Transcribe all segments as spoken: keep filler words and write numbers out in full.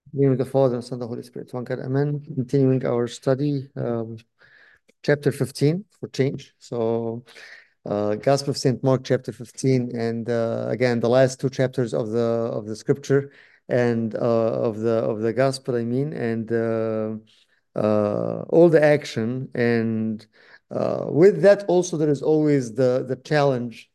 In the name of the Father, and Son, and the Holy Spirit. One God, Amen. Continuing our study, um, chapter fifteen for change. So, uh, Gospel of Saint Mark, chapter fifteen, and uh, again, the last two chapters of the of the Scripture and uh, of the of the Gospel. I mean, and uh, uh, all the action, and uh, with that also there is always the the challenge.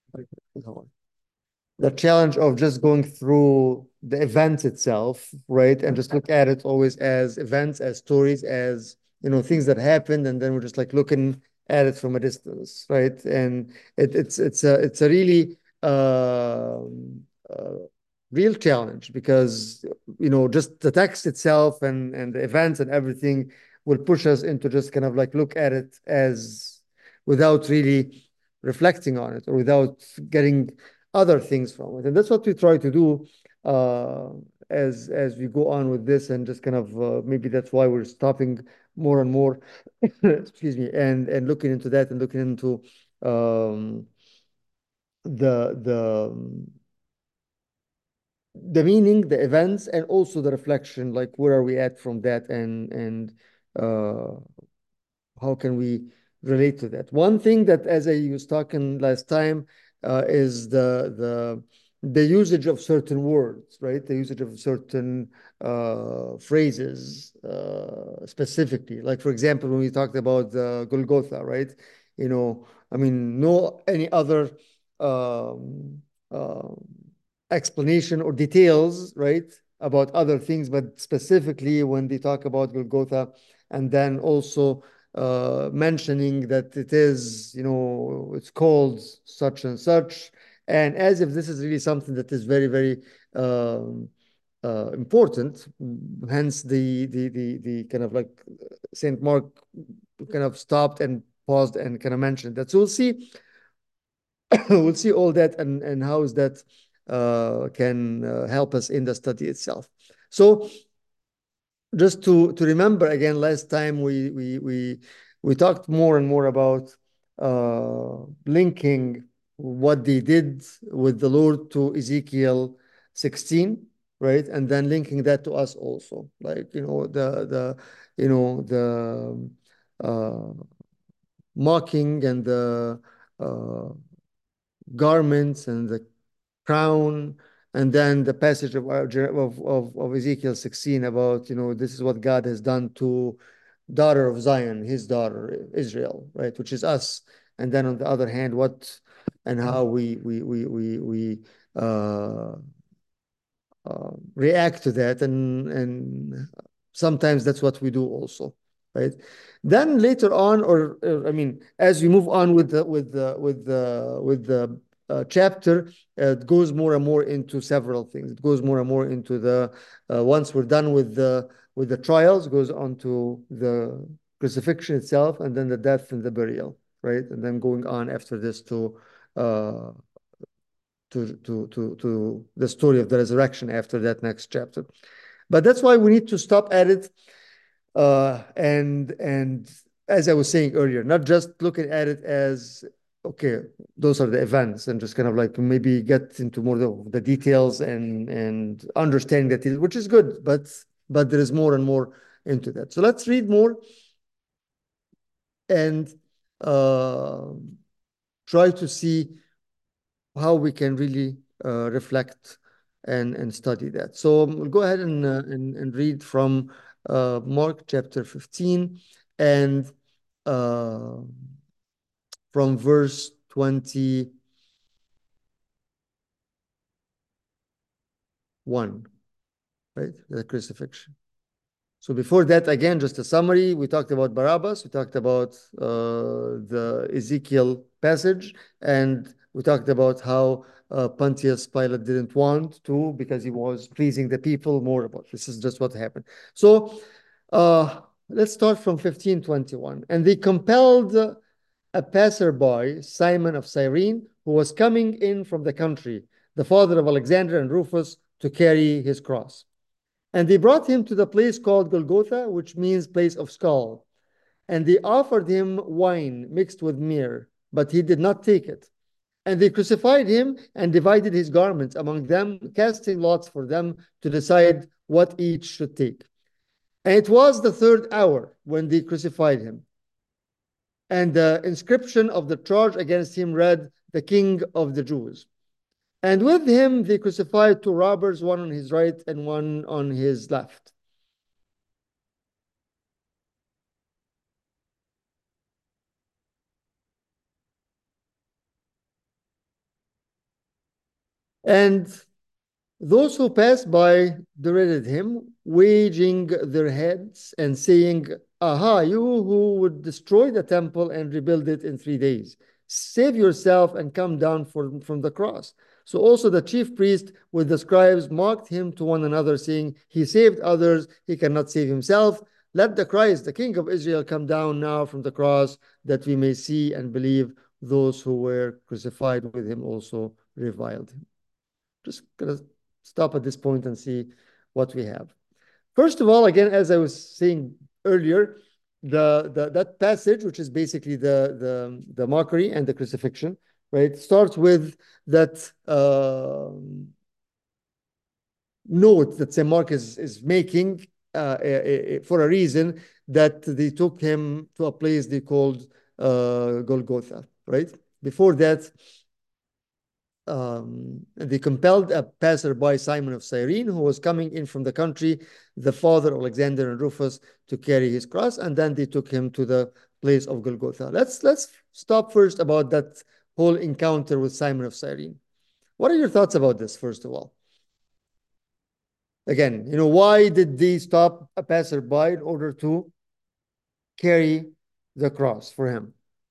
The challenge of just going through the event itself, right? And just look at it always as events, as stories, as, you know, things that happened, and then we're just like looking at it from a distance, right? And it, it's it's a it's a really uh, uh, real challenge because, you know, just the text itself and and the events and everything will push us into just kind of like look at it as without really reflecting on it or without getting other things from it. And that's what we try to do uh, as as we go on with this, and just kind of uh, maybe that's why we're stopping more and more, excuse me, and and looking into that and looking into um, the the the meaning, the events, and also the reflection, like where are we at from that, and and uh, how can we relate to that? One thing that, as I was talking last time, uh, is the the the usage of certain words, right? The usage of certain uh, phrases uh, specifically. Like, for example, when we talked about the Golgotha, right? You know, I mean, no any other um, uh, explanation or details, right, about other things, but specifically when they talk about Golgotha, and then also uh, mentioning that it is, you know, it's called such and such, and as if this is really something that is very, very um, uh, important. Hence, the the the the kind of like Saint Mark kind of stopped and paused and kind of mentioned that. So we'll see, we'll see all that, and and how is that uh, can uh, help us in the study itself. So just to to remember again, last time we we we we talked more and more about uh, linking what they did with the Lord to Ezekiel sixteen, right? And then linking that to us also, like, you know, the the you know the uh, mocking and the uh, garments and the crown, and then the passage of, of, of, of Ezekiel sixteen about, you know, this is what God has done to daughter of Zion, his daughter, Israel, right, which is us. And then on the other hand, what and how we we we we we uh, uh, react to that, and and sometimes that's what we do also, right? Then later on, or, or I mean, as we move on with the with the with the with the uh, chapter, uh, it goes more and more into several things. It goes more and more into the uh, once we're done with the with the trials, goes on to the crucifixion itself, and then the death and the burial, right? And then going on after this to uh, to, to, to, to the story of the resurrection after that next chapter. But that's why we need to stop at it. Uh, and and as I was saying earlier, not just looking at it as, okay, those are the events, and just kind of like maybe get into more of the details and and understanding that, which is good, but but there is more and more into that. So let's read more and uh, try to see how we can really uh, reflect and, and study that. So we'll go ahead and, uh, and, and read from uh, Mark chapter fifteen, and uh, from verse twenty-one, right? The crucifixion. So before that, again, just a summary. We talked about Barabbas, we talked about uh, the Ezekiel passage, and we talked about how uh, Pontius Pilate didn't want to because he was pleasing the people more about this is just what happened. So uh, let's start from fifteen twenty-one. And they compelled a passerby, Simon of Cyrene, who was coming in from the country, the father of Alexander and Rufus, to carry his cross. And they brought him to the place called Golgotha, which means place of skull. And they offered him wine mixed with myrrh, but he did not take it. And they crucified him and divided his garments among them, casting lots for them to decide what each should take. And it was the third hour when they crucified him. And the inscription of the charge against him read, "The King of the Jews." And with him they crucified two robbers, one on his right and one on his left. And those who passed by derided him, wagging their heads and saying, "Aha, you who would destroy the temple and rebuild it in three days, save yourself and come down from, from the cross." So also the chief priest with the scribes mocked him to one another, saying, "He saved others, he cannot save himself. Let the Christ, the King of Israel, come down now from the cross, that we may see and believe." Those who were crucified with him also reviled him. Just gonna stop at this point and see what we have. First of all, again, as I was saying earlier, the, the that passage, which is basically the the the mockery and the crucifixion, right, starts with that uh, note that Saint Mark is is making uh, uh, for a reason, that they took him to a place they called uh, Golgotha, right? Before that, um, they compelled a passerby, Simon of Cyrene, who was coming in from the country, the father of Alexander and Rufus, to carry his cross, and then they took him to the place of Golgotha. Let's let's stop first about that whole encounter with Simon of Cyrene. What are your thoughts about this, first of all? Again, you know, why did they stop a passerby in order to carry the cross for him?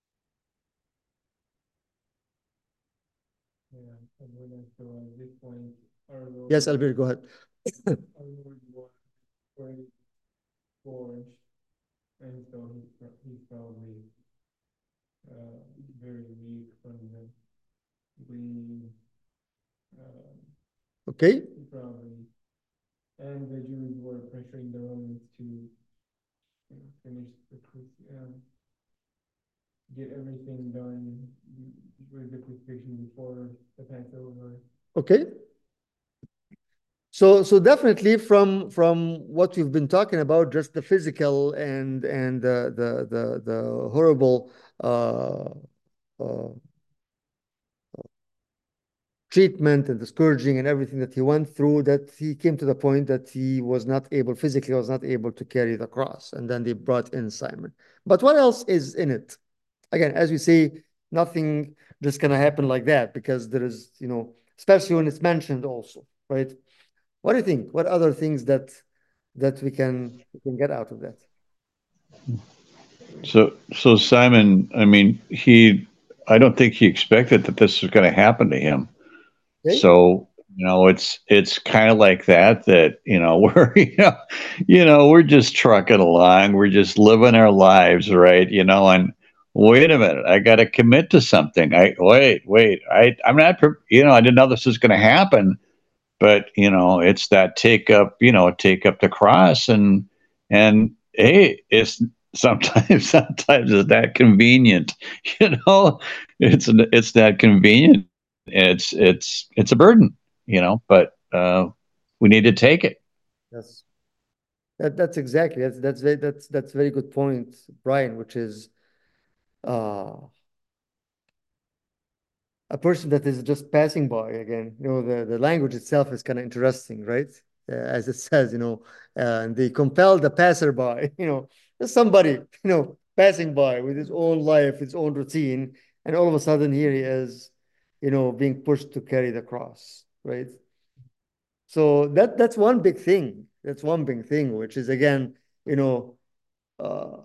Yes, Albert, go ahead. Our Lord was very forged, and so he's, he's probably uh, very weak from the bleeding. Uh, okay. Probably, and the Jews were pressuring the Romans to you know, finish the uh, get everything done with the crucifixion before the Passover. Okay. So, so definitely from from what we've been talking about, just the physical and and the the the, the horrible uh, uh, treatment and the scourging and everything that he went through, that he came to the point that he was not able, physically was not able to carry the cross. And then they brought in Simon. But what else is in it? Again, as we say, nothing just gonna happen like that, because there is, you know, especially when it's mentioned also, right? What do you think? What other things that that we can we can get out of that? So, so Simon, I mean, he, I don't think he expected that this was going to happen to him. Okay. So, you know, it's it's kind of like that. That you know, we're you know, you know, we're just trucking along. We're just living our lives, right? You know, and wait a minute, I got to commit to something. I wait, wait. I I'm not, you know, I didn't know this was going to happen. But you know, it's that take up, you know, take up the cross, and and hey, it's sometimes sometimes it's that convenient, you know, it's it's that convenient. It's it's it's a burden, you know, but uh, we need to take it. Yes. That that's exactly that's that's very that's that's very good point, Brian, which is uh a person that is just passing by. Again, you know, the, the language itself is kind of interesting, right? Uh, as it says, you know, uh, and they compel the passerby, you know, just somebody, you know, passing by with his own life, his own routine, and all of a sudden here he is, you know, being pushed to carry the cross, right? So that that's one big thing. That's one big thing, which is again, you know, uh,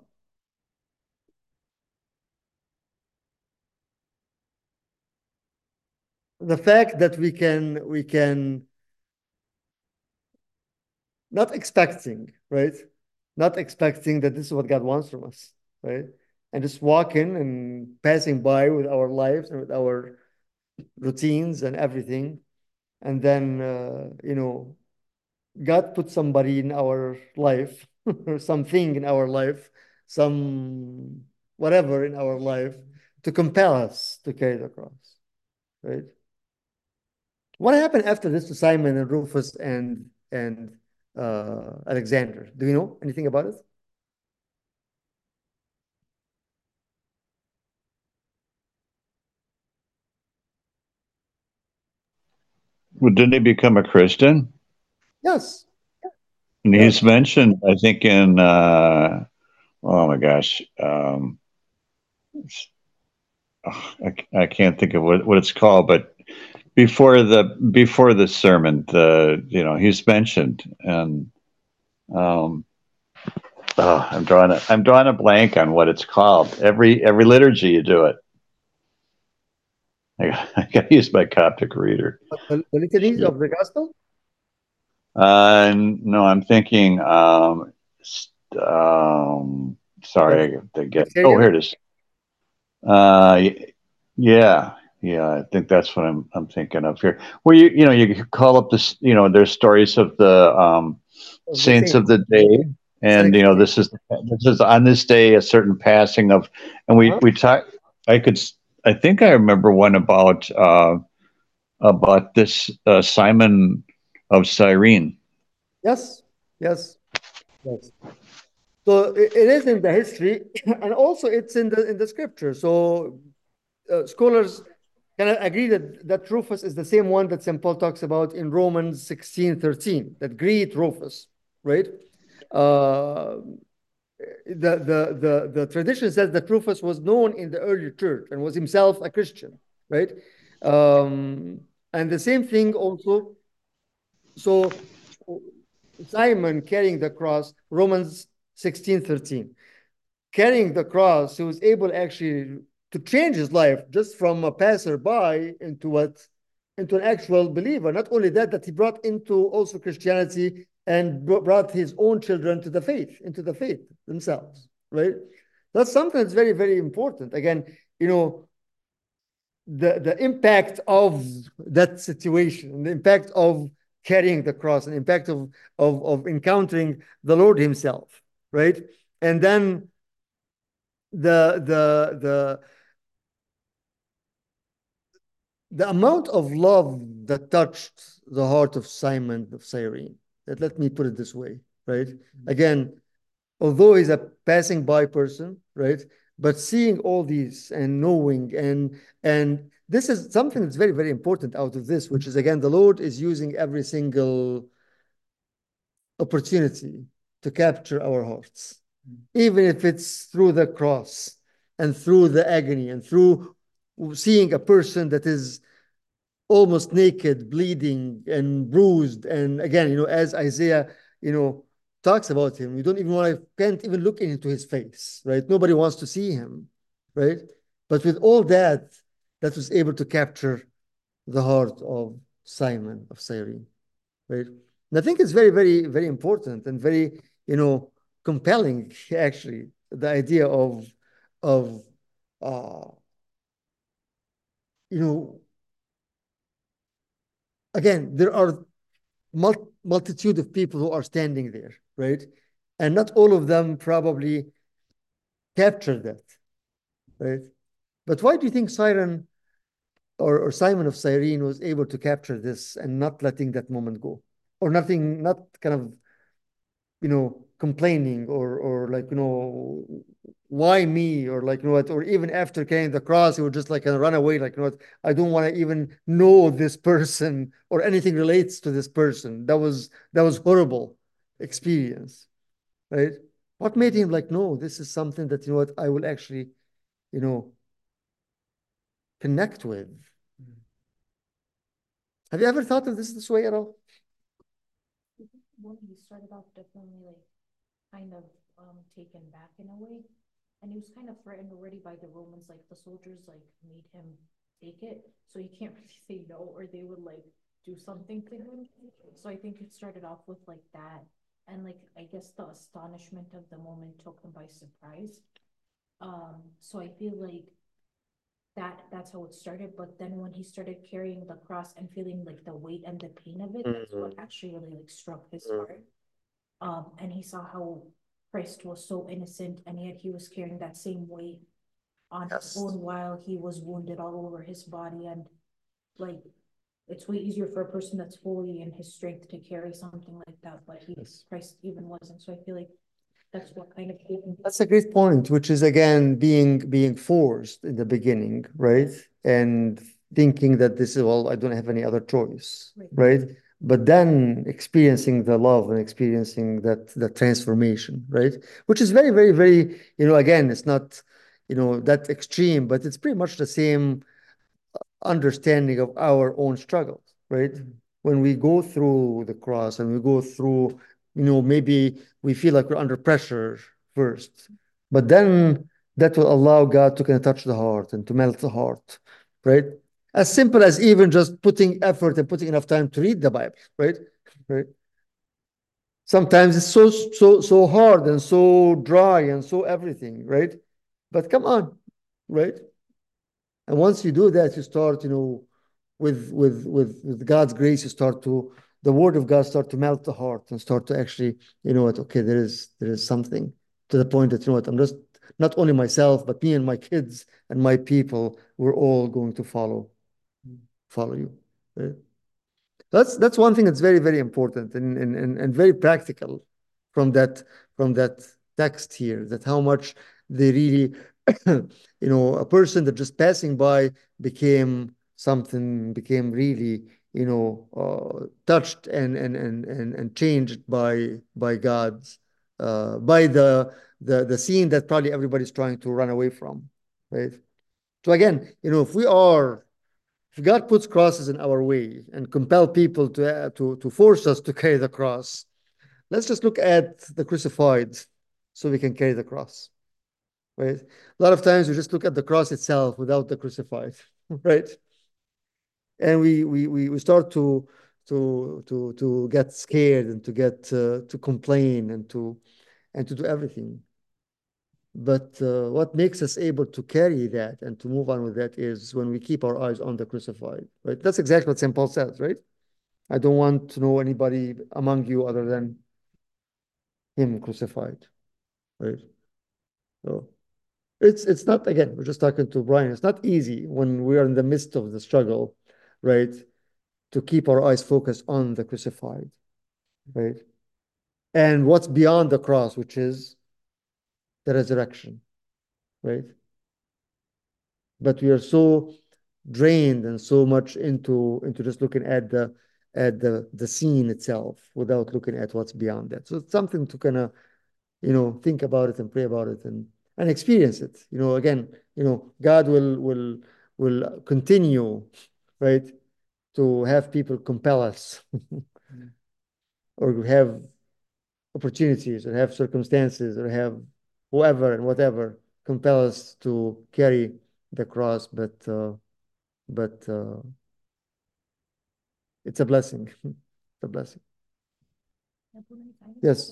the fact that we can we can not expecting, right? Not expecting that this is what God wants from us, right? And just walking and passing by with our lives and with our routines and everything. And then, uh, you know, God put somebody in our life or something in our life, some whatever in our life to compel us to carry the cross, right? What happened after this to Simon and Rufus and and uh, Alexander. Do you know anything about it? Well, didn't he become a Christian? Yes. And Yes. he's mentioned, I think, in uh, oh my gosh, um, oh, I, I can't think of what, what it's called, but before the before the sermon, the you know he's mentioned, and um, oh, I'm drawing a I'm drawing a blank on what it's called. Every every liturgy you do it. I, I got to use my Coptic reader. The, the litany of the gospel? Uh, no, I'm thinking. Um, um, sorry, Like I got to get. Oh, Syrian? here it is. Uh, yeah, yeah, I think that's what I'm I'm thinking of here. Where you you know you call up this you know there's stories of the um, Of the saints of saints. the day, and Saints you of know the this is this is on this day a certain passing of, and we uh-huh. we talk. I could I think I remember one about uh, about this uh, Simon of Cyrene. Yes. Yes. Yes. So it, it is in the history, and also it's in the in the scripture. So uh, scholars kind of agree that that Rufus is the same one that Saint Paul talks about in Romans sixteen thirteen. That greet Rufus, right? Uh, the, the the the tradition says that Rufus was known in the early church and was himself a Christian, right? Um, and the same thing also. So Simon carrying the cross, Romans sixteen thirteen. Carrying the cross, he was able actually to change his life just from a passerby into what into an actual believer. Not only that, that he brought into also Christianity and brought his own children to the faith, into the faith themselves, right? That's something that's very, very important. Again, you know, the, the impact of that situation, the impact of carrying the cross, and impact of, of, of encountering the Lord himself, right? And then the the the the amount of love that touched the heart of Simon of Cyrene. That let me put it this way, right? Again, although he's a passing by person, right? But seeing all these and knowing and and this is something that's very, very important out of this, which is again, the Lord is using every single opportunity to capture our hearts, even if it's through the cross and through the agony and through seeing a person that is almost naked, bleeding and bruised. And again, you know, as Isaiah, you know, talks about him, you don't even want to, can't even look into his face, right? Nobody wants to see him, right? But with all that, that was able to capture the heart of Simon of Cyrene, right? And I think it's very, very, very important and very, you know, compelling, actually, the idea of, of, uh, you know, again, there are mul- multitude of people who are standing there, right? And not all of them probably captured that, right? But why do you think Siren or, or Simon of Cyrene was able to capture this and not letting that moment go? Or nothing, not kind of, you know, complaining or or like, you know, why me? Or like, you know what, or even after carrying the cross, he would just like kind of run away, like, you know what, I don't want to even know this person or anything relates to this person. That was that was horrible experience, right? What made him like, no, this is something that, you know what, I will actually, you know, connect with. Have you ever thought of this this way at all? When he started off definitely like kind of um taken back in a way. And he was kind of threatened already by the Romans, like the soldiers like made him take it. So he can't really say no or they would like do something to him. So I think it started off with like that. And like I guess the astonishment of the moment took him by surprise. Um, so I feel like that that's how it started. But then when he started carrying the cross and feeling like the weight and the pain of it, that's what actually really like struck his heart. Um, and he saw how Christ was so innocent, and yet he was carrying that same weight on his Yes. own while he was wounded all over his body. And like it's way easier for a person that's fully in his strength to carry something like that, but he, Yes. Christ even wasn't. So I feel like that's what kind of. That's a great point, which is again being being forced in the beginning, right? And thinking that this is, well, I don't have any other choice, Right. right? But then experiencing the love and experiencing that that transformation, right? Which is very, very, very, you know, again, it's not, you know, that extreme, but it's pretty much the same understanding of our own struggles, right? When we go through the cross and we go through, you know, maybe we feel like we're under pressure first, but then that will allow God to kind of touch the heart and to melt the heart, right? As simple as even just putting effort and putting enough time to read the Bible, right? Right. Sometimes it's so so so hard and so dry and so everything, right? But come on, right? And once you do that, you start, you know, with with with with God's grace, you start to the word of God start to melt the heart and start to actually, you know what, okay, there is there is something to the point that, you know what, I'm just not only myself, but me and my kids and my people, we're all going to follow follow you. Right? That's that's one thing that's very, very important and and, and, and very practical from that from that text here, that how much they really, you know, a person that just passing by became something, became really, you know, uh, touched and and and and and changed by by God's uh, by the the the scene that probably everybody's trying to run away from, right? So again, you know, if we are if God puts crosses in our way and compel people to, uh, to, to force us to carry the cross, let's just look at the crucified so we can carry the cross, right? A lot of times we just look at the cross itself without the crucified, right? And we, we, we, we start to, to, to, to get scared and to get, uh, to complain and to, and to do everything. But uh, what makes us able to carry that and to move on with that is when we keep our eyes on the crucified, right? That's exactly what Saint Paul says, right? I don't want to know anybody among you other than him crucified, right? So it's it's not, again, we're just talking to Brian. It's not easy when we are in the midst of the struggle, right? To keep our eyes focused on the crucified, right? And what's beyond the cross, which is the resurrection, right? But we are so drained and so much into into just looking at the at the the scene itself without looking at what's beyond that. So it's something to kind of, you know, think about it and pray about it and and experience it. You know, again, you know, God will will will continue, right, to have people compel us or have opportunities or have circumstances or have whoever and whatever compel us to carry the cross, but uh, but uh, it's a blessing. It's a blessing. Yes.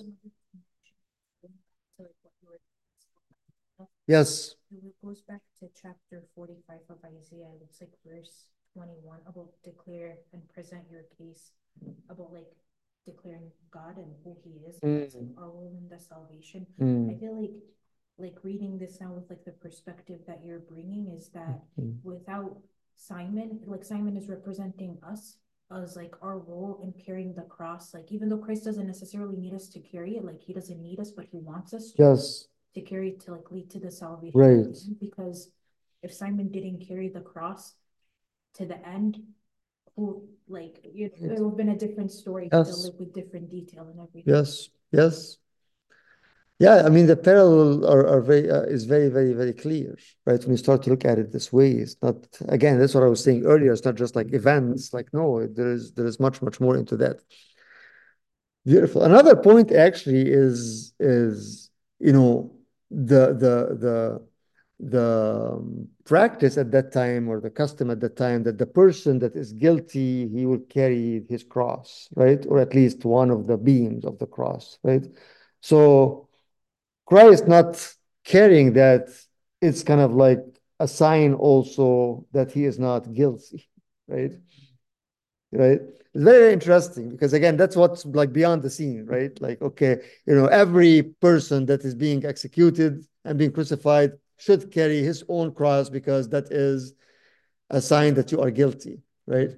Yes. It goes back to chapter forty-five of Isaiah. It's like verse twenty-one about declare and present your case about like declaring God and who He is, Mm. that's like our role in the salvation. Mm. I feel like like reading this now with like the perspective that you're bringing is that Mm. without Simon, like Simon is representing us as like our role in carrying the cross. Like even though Christ doesn't necessarily need us to carry it, like He doesn't need us, but He wants us to. Yes. To carry to like lead to the salvation. Right. Because if Simon didn't carry the cross to the end, who like it, it would have been a different story. Yes. To live with different detail and everything. Yes. Yes. Yeah, I mean the parallel are, are very uh, is very, very, very clear, right? When you start to look at it this way, it's not, again, that's what I was saying earlier. It's not just like events, like no, there is there is much, much more into that. Beautiful. Another point actually is is you know the the the the um, practice at that time or the custom at that time that the person that is guilty, he will carry his cross, right? Or at least one of the beams of the cross, right? So Christ not carrying that, it's kind of like a sign also that he is not guilty, right? Right? It's very interesting because again, that's what's like beyond the scene, right? Like, okay, you know, every person that is being executed and being crucified should carry his own cross because that is a sign that you are guilty, right?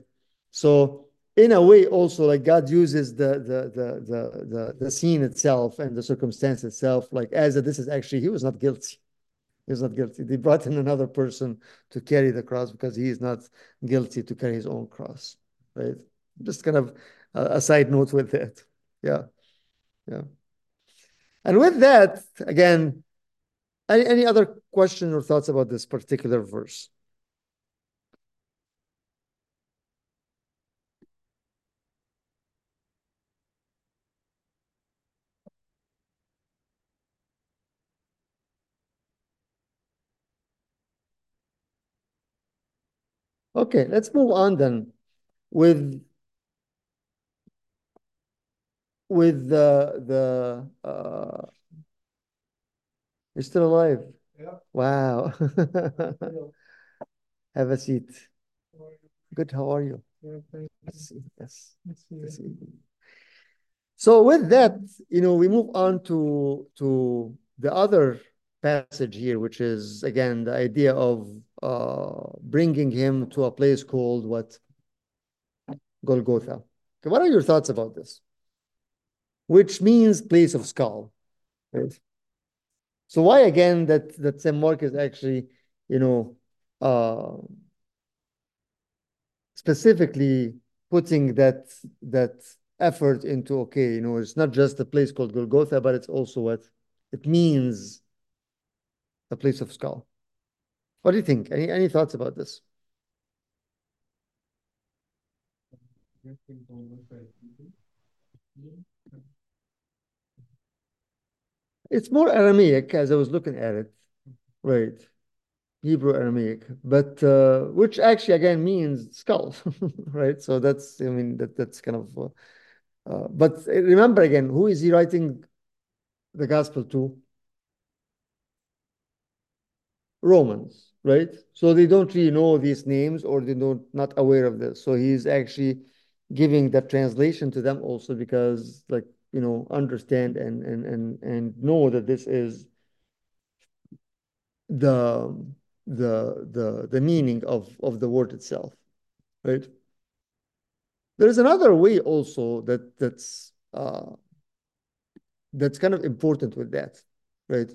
So in a way, also like God uses the the the the the, the scene itself and the circumstance itself, like as a, this is actually he was not guilty. He was not guilty. They brought in another person to carry the cross because he is not guilty to carry his own cross, right? Just kind of a, a side note with that. Yeah, yeah. And with that, again, any, any other question or thoughts about this particular verse? Okay, let's move on then with with the the uh you're still alive. Yeah. Wow. Have a seat. Good, how are you? Yeah, thank Yes. Yes. Let's see. Let's see. So with that, you know, we move on to to the other passage here, which is again the idea of uh, bringing him to a place called what? Golgotha. Okay, what are your thoughts about this? Which means place of skull, right? So why again that that Saint Mark is actually, you know, uh, specifically putting that that effort into, okay, you know, it's not just a place called Golgotha, but it's also what it means, a place of skull. What do you think? Any any thoughts about this? It's more Aramaic as I was looking at it, right? Hebrew Aramaic, but uh, which actually again means skull, right? So that's, I mean, that that's kind of. Uh, uh, but remember again, who is he writing the gospel to? Romans, right? So they don't really know these names, or they don't not aware of this. So he's actually giving that translation to them also because, like, you know, understand and and and and know that this is the the the the meaning of of the word itself, right? There's another way also that that's uh, that's kind of important with that, right?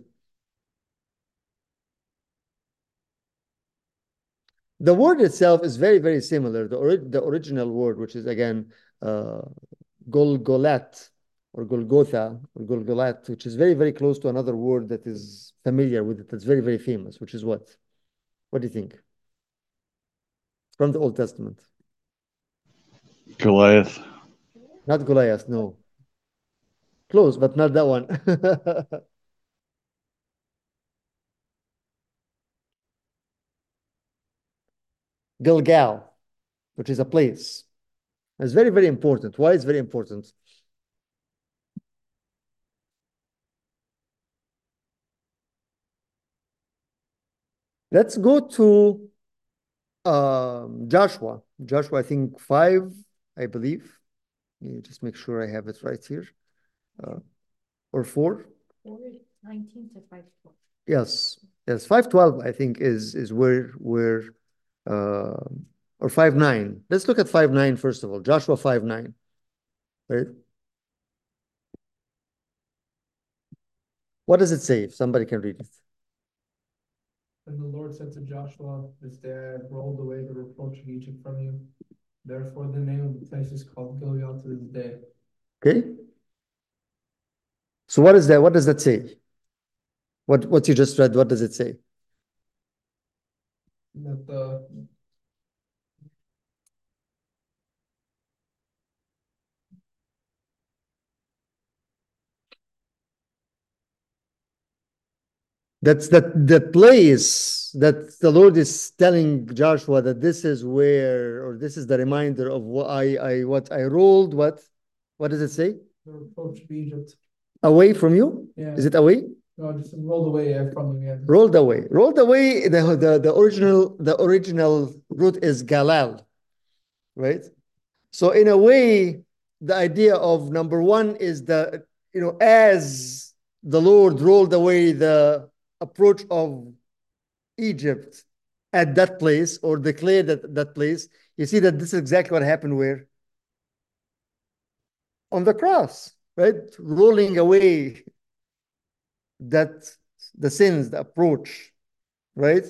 The word itself is very, very similar. The, ori the original word, which is again uh, Golgolat or Golgotha or Golgolat, which is very, very close to another word that is familiar with it, that's very, very famous, which is what? What do you think? From the Old Testament. Goliath. Not Goliath, no. Close, but not that one. Gilgal, which is a place. It's very, very important. Why is very important? Let's go to um, Joshua. Joshua, I think five, I believe. Let me just make sure I have it right here. Uh, or four? Four nineteen to five twelve. Yes, yes. Five twelve, I think, is is where where uh, or five nine. Let's look at five nine first of all. Joshua five nine, right? What does it say? If somebody can read it. And the Lord said to Joshua, "This day I have rolled away the reproach of Egypt from you. Therefore, the name of the place is called Gilgal to this day." Okay. So what is that? What does that say? What what you just read? What does it say? That the That's that the place that the Lord is telling Joshua that this is where, or this is the reminder of what I I what I rolled. What what does it say? the reproach of Egypt. Away from you? Yeah. Is it away? No, just rolled away uh, from you. Yeah. Rolled away. Rolled away. The the the original the original root is galal, right? So in a way, the idea of number one is the, you know, as the Lord rolled away the approach of Egypt at that place, or declared that that place, you see that this is exactly what happened where? On the cross, right? Rolling away that the sins, the approach, right?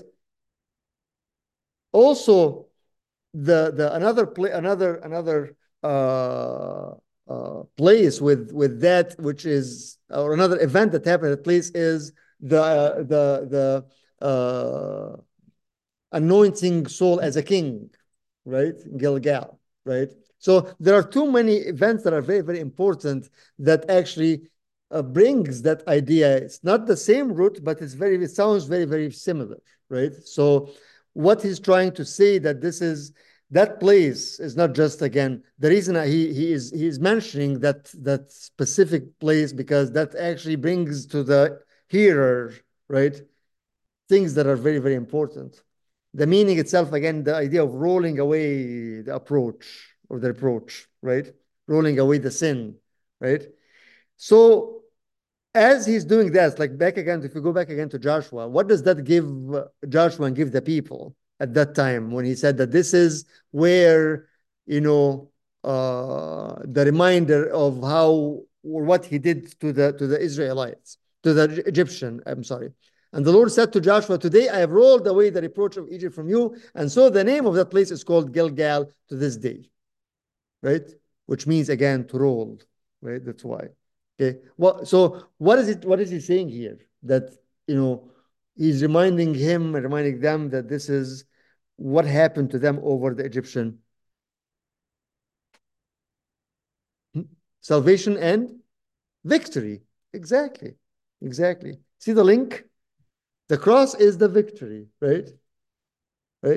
Also, the the another play another another uh, uh, place with with that, which is, or another event that happened at place, is the uh, the the uh, anointing Saul as a king, right? Gilgal, right? So there are too many events that are very, very important that actually uh, brings that idea. It's not the same root, but it's very, it sounds very, very similar, right? So what he's trying to say, that this is, that place is not just, again, the reason he he is he is mentioning that that specific place, because that actually brings to the hearer, right, things that are very, very important. The meaning itself, again, the idea of rolling away the approach or the reproach, right? Rolling away the sin, right? So as he's doing that, like back again, if you go back again to Joshua, what does that give Joshua and give the people at that time when he said that this is where, you know, uh, the reminder of how or what he did to the to the Israelites, to the Egyptian, I'm sorry. And the Lord said to Joshua, today I have rolled away the reproach of Egypt from you. And so the name of that place is called Gilgal to this day, right? Which means, again, to roll, right? That's why. Okay. Well, so what is it? What is he saying here? That, you know, he's reminding him, reminding them that this is what happened to them over the Egyptian. Salvation and victory. Exactly. Exactly. See the link? The cross is the victory, right? Right?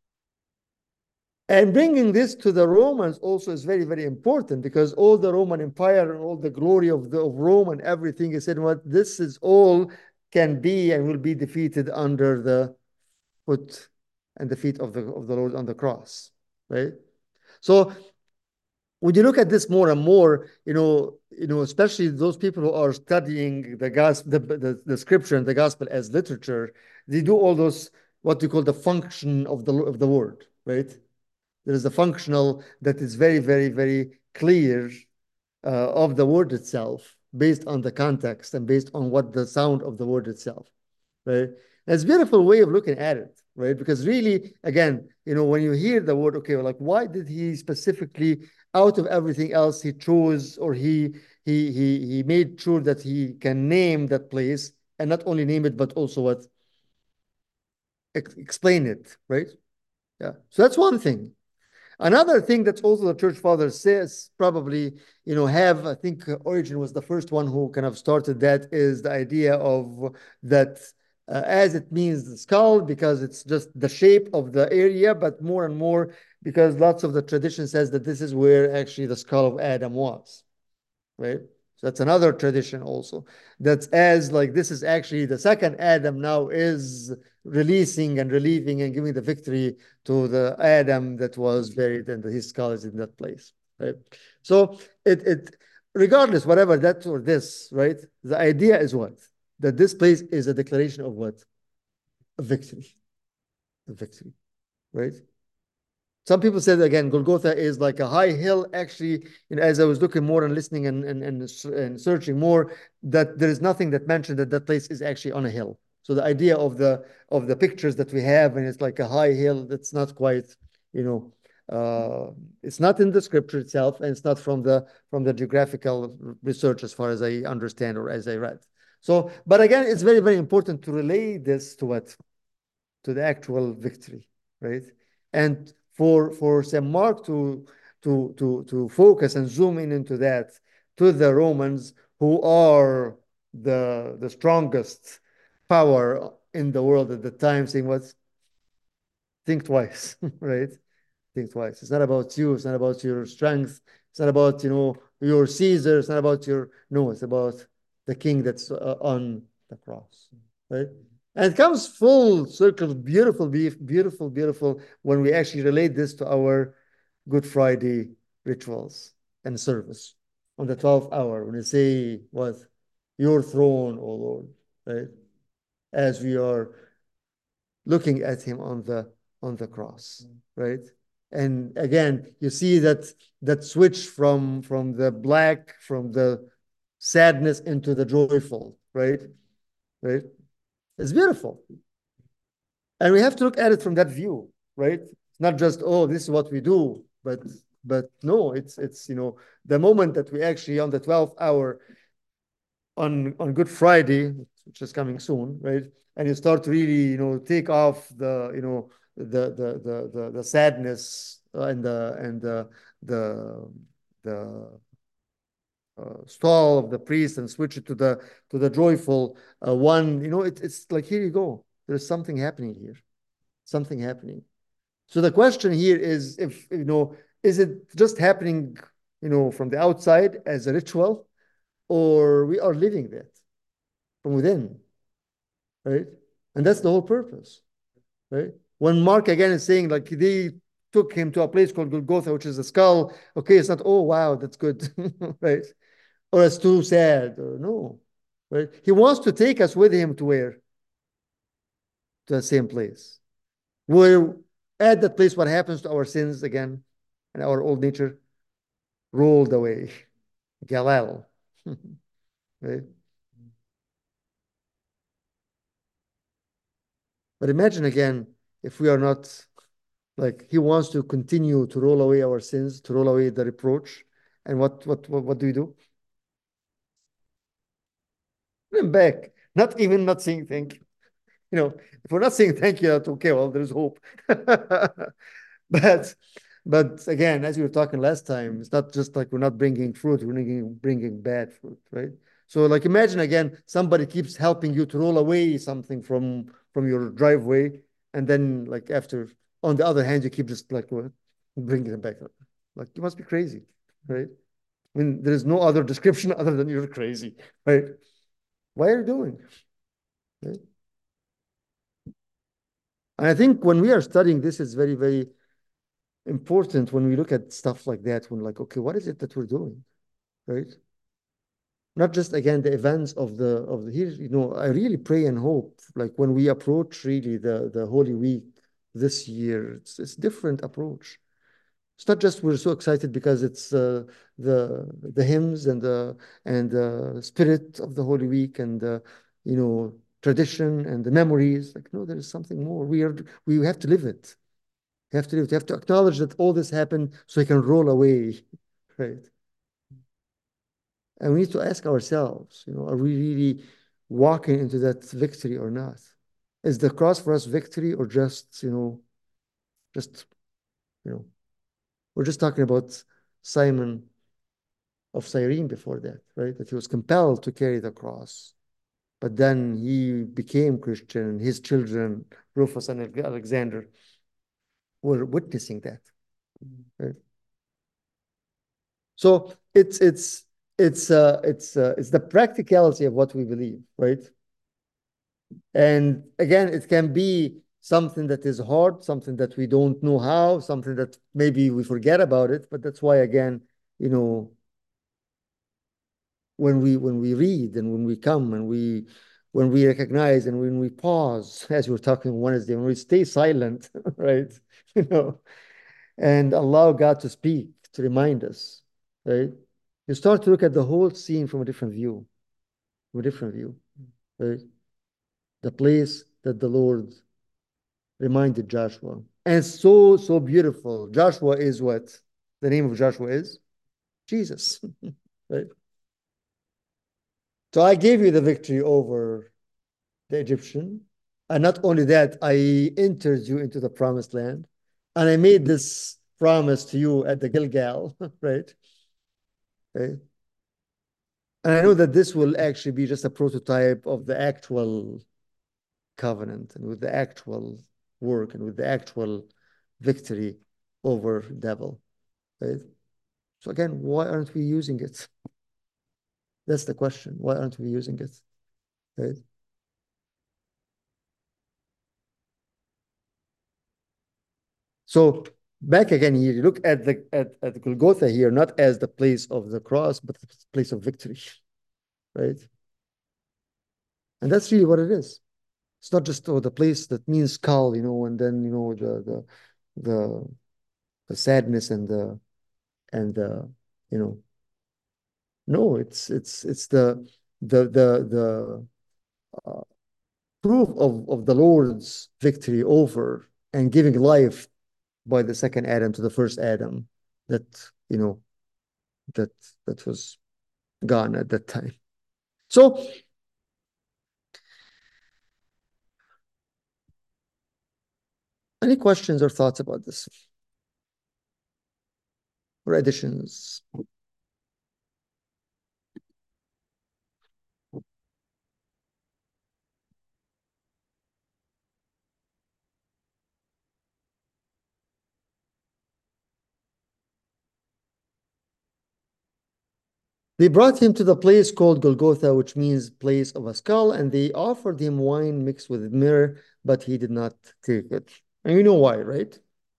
And bringing this to the Romans also is very, very important, because all the Roman Empire and all the glory of, the, of Rome and everything is said, what this is all can be and will be defeated under the foot and the feet of the of the Lord on the cross, right? So when you look at this more and more, you know, you know, especially those people who are studying the gospel, the, the, the scripture and the gospel as literature, they do all those what we call the function of the of the word, right? There is a functional that is very, very, very clear uh, of the word itself, based on the context and based on what the sound of the word itself, right? And it's a beautiful way of looking at it, right? Because really, again, you know, when you hear the word, okay, like why did he specifically, out of everything else, he chose, or he he he he made sure that he can name that place, and not only name it, but also what ex explain it, right? Yeah. So that's one thing. Another thing that also the church fathers says, probably, you know, have, I think uh, Origen was the first one who kind of started that, is the idea of that uh, as it means the skull, because it's just the shape of the area, but more and more because lots of the tradition says that this is where actually the skull of Adam was, right? So that's another tradition also. That's as like this is actually the second Adam now is releasing and relieving and giving the victory to the Adam that was buried, and his skull is in that place, right? So it it regardless, whatever that or this, right? The idea is what? That this place is a declaration of what? A victory. A victory, right? Some people said, again, Golgotha is like a high hill. Actually, you know, as I was looking more and listening and, and, and, and searching more, that there is nothing that mentioned that that place is actually on a hill. So the idea of the of the pictures that we have, and it's like a high hill, that's not quite, you know, uh, it's not in the scripture itself, and it's not from the from the geographical research, as far as I understand or as I read. So, but again, it's very, very important to relay this to what? To the actual victory, right? And for for Saint Mark to to to to focus and zoom in into that, to the Romans, who are the the strongest power in the world at the time, saying what? Think twice, right? Think twice. It's not about you. It's not about your strength. It's not about, you know, your Caesar. It's not about your, no, it's about the king that's uh, on the cross, right? And it comes full circle, beautiful, beautiful, beautiful, when we actually relate this to our Good Friday rituals and service on the twelfth hour, when we say, what? Your throne, O Lord, right? As we are looking at him on the on the cross, right? And again, you see that that switch from from the black, from the sadness into the joyful, right? Right? It's beautiful. And we have to look at it from that view, right? It's not just, oh, this is what we do, but but no, it's it's you know, the moment that we actually on the twelfth hour on on Good Friday, which is coming soon, right? And you start to really, you know, take off the, you know, the the the the, the sadness and the and the the the uh, stall of the priest and switch it to the to the joyful uh, one. You know, it, it's like, here you go. There's something happening here. Something happening. So the question here is, if you know, is it just happening, you know, from the outside as a ritual, or we are living that from within, right? And that's the whole purpose, right? When Mark again is saying, like, they took him to a place called Golgotha, which is a skull. Okay, it's not, oh wow, that's good, right? Or it's too sad, or no, right? He wants to take us with him to where? To the same place. Where at that place, what happens to our sins again and our old nature? Rolled away. Galal. Right? But imagine again, if we are not, like, he wants to continue to roll away our sins, to roll away the reproach. And what what what, what do we do? Put him back. Not even not saying thank you. You know, if we're not saying thank you, that's okay. Well, there's hope. But but again, as we were talking last time, it's not just like we're not bringing fruit, we're bringing, bringing bad fruit, right? So like, imagine again, somebody keeps helping you to roll away something from from your driveway, and then like after, on the other hand, you keep just like what, bringing it back. Like, you must be crazy, right? I mean, there is no other description other than you're crazy, right? Why are you doing? Right? And I think when we are studying this, is very, very important when we look at stuff like that, when like, okay, what is it that we're doing, right? Not just again the events of the of the here, you know, I really pray and hope, like when we approach really the the Holy Week this year, it's it's different approach. It's not just we're so excited because it's uh, the the hymns and the and the spirit of the Holy Week and the, you know, tradition and the memories. Like, no, there is something more. We are we have to live it. You have to live it. You have to acknowledge that all this happened so you can roll away, right? And we need to ask ourselves, you know, are we really walking into that victory or not? Is the cross for us victory, or just, you know, just, you know, we're just talking about Simon of Cyrene before that, right? That he was compelled to carry the cross, but then he became Christian. His children, Rufus and Alexander, were witnessing that, right? So it's it's it's uh it's uh, it's the practicality of what we believe, right? And again, it can be something that is hard, something that we don't know how, something that maybe we forget about it. But that's why, again, you know, when we when we read and when we come and we when we recognize and when we pause, as we were talking Wednesday, when we stay silent, right? You know, and allow God to speak, to remind us, right? You start to look at the whole scene from a different view, from a different view, right? The place that the Lord reminded Joshua. And so, so beautiful. Joshua is what? The name of Joshua is Jesus, right? So I gave you the victory over the Egyptian. And not only that, I entered you into the promised land. And I made this promise to you at the Gilgal, right? Okay. And I know that this will actually be just a prototype of the actual covenant and with the actual work and with the actual victory over devil, right? So again, why aren't we using it? That's the question. Why aren't we using it, right? So back again here, you look at the at, at Golgotha here, not as the place of the cross, but the place of victory, right? And that's really what it is. It's not just, oh, the place that means skull, you know, and then, you know, the the the the sadness and the and the you know no, it's it's it's the the the the uh, proof of of the Lord's victory over and giving life by the second Adam to the first Adam that you know that that was gone at that time. So any questions or thoughts about this or additions? They brought him to the place called Golgotha, which means place of a skull, and they offered him wine mixed with myrrh, but he did not take it. And you know why, right?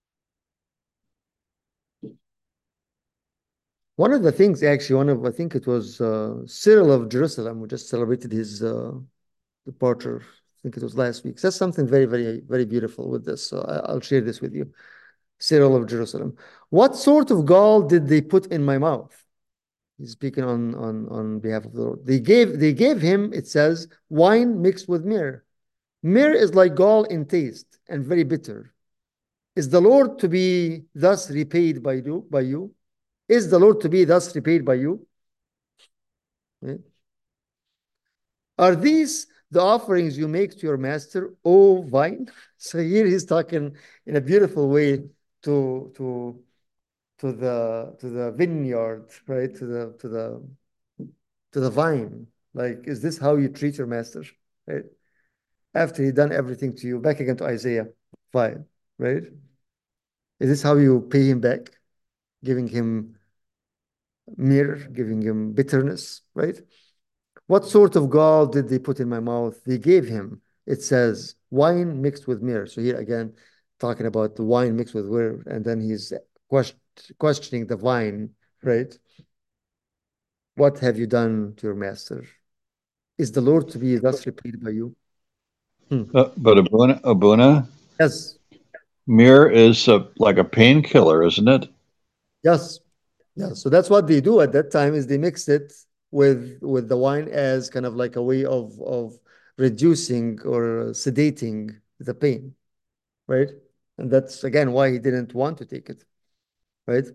One of the things, actually, one of, I think it was uh, Cyril of Jerusalem, who just celebrated his uh, departure. I think it was last week. Says something very, very, very beautiful with this. So I, I'll share this with you. Cyril of Jerusalem. What sort of gall did they put in my mouth? He's speaking on, on, on behalf of the Lord. They gave, they gave him, it says, wine mixed with myrrh. Myrrh is like gall in taste and very bitter. Is the Lord to be thus repaid by you? By you? Is the Lord to be thus repaid by you? Right? Are these the offerings you make to your master, O vine? So here he's talking in a beautiful way to to to the to the vineyard, right? To the to the to the vine. Like, is this how you treat your master? Right? After he done everything to you, back again to Isaiah five, right? Is this how you pay him back? Giving him myrrh, giving him bitterness, right? What sort of gall did they put in my mouth? They gave him, it says, wine mixed with myrrh. So here again, talking about the wine mixed with myrrh, and then he's question, questioning the vine, right? What have you done to your master? Is the Lord to be thus repaid by you? Hmm. Uh, but Abuna, Abuna, Yes, myrrh is a, like a painkiller, isn't it? yes, yes. So that's what they do at that time is they mix it with with the wine as kind of like a way of of reducing or sedating the pain, right? And that's again why he didn't want to take it, right?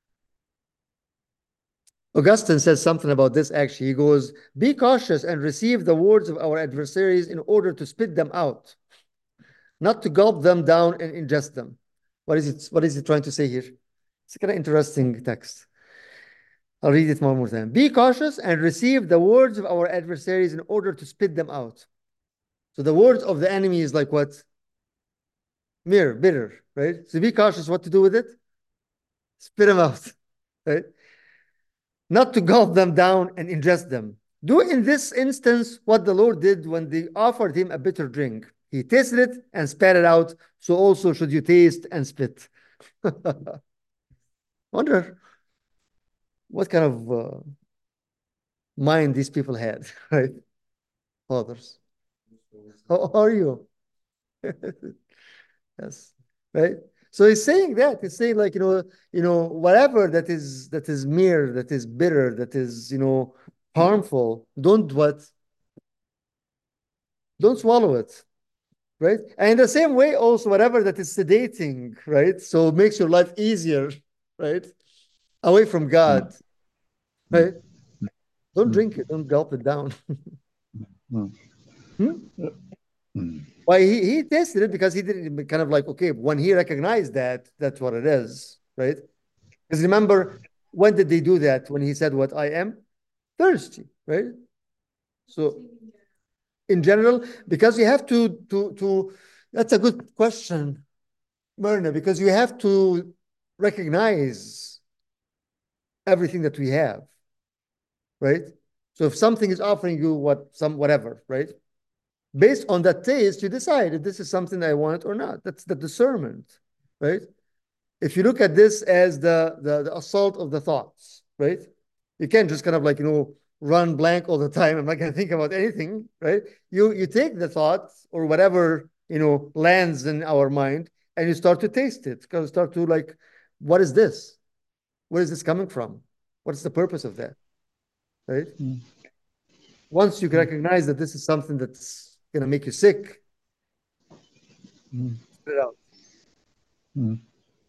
Augustine says something about this actually. He goes, be cautious and receive the words of our adversaries in order to spit them out, not to gulp them down and ingest them. What is it? What is he trying to say here? It's a kind of interesting text. I'll read it one more time. Be cautious and receive the words of our adversaries in order to spit them out. So the words of the enemy is like what? Mirror, bitter, right? So be cautious what to do with it. Spit them out, right? Not to gulp them down and ingest them. Do in this instance what the Lord did when they offered him a bitter drink. He tasted it and spat it out. So also should you taste and spit. Wonder what kind of uh, mind these people had, right? Fathers. How are you? Yes, right. So he's saying that he's saying like you know you know whatever that is that is mere, that is bitter, that is you know harmful. Don't what? Don't swallow it, right? And in the same way, also whatever that is sedating, right? So it makes your life easier, right? Away from God, right? Don't drink it. Don't gulp it down. Hmm? Why he, he tasted it because he didn't kind of like, okay, when he recognized that, that's what it is, right? Because remember, when did they do that? When he said, what I am thirsty, right? So in general, because you have to, to, to, that's a good question, Myrna, because you have to recognize everything that we have, right? So if something is offering you what, some, whatever, right? Based on that taste, you decide if this is something I want or not. That's the discernment, right? If you look at this as the, the, the assault of the thoughts, right? You can't just kind of like, you know, run blank all the time. I'm not going to think about anything, right? You, you take the thoughts or whatever, you know, lands in our mind and you start to taste it, because start to like what is this? Where is this coming from? What is the purpose of that? Right? Mm. Once you recognize that this is something that's going to make you sick, Mm. spit it out. Mm.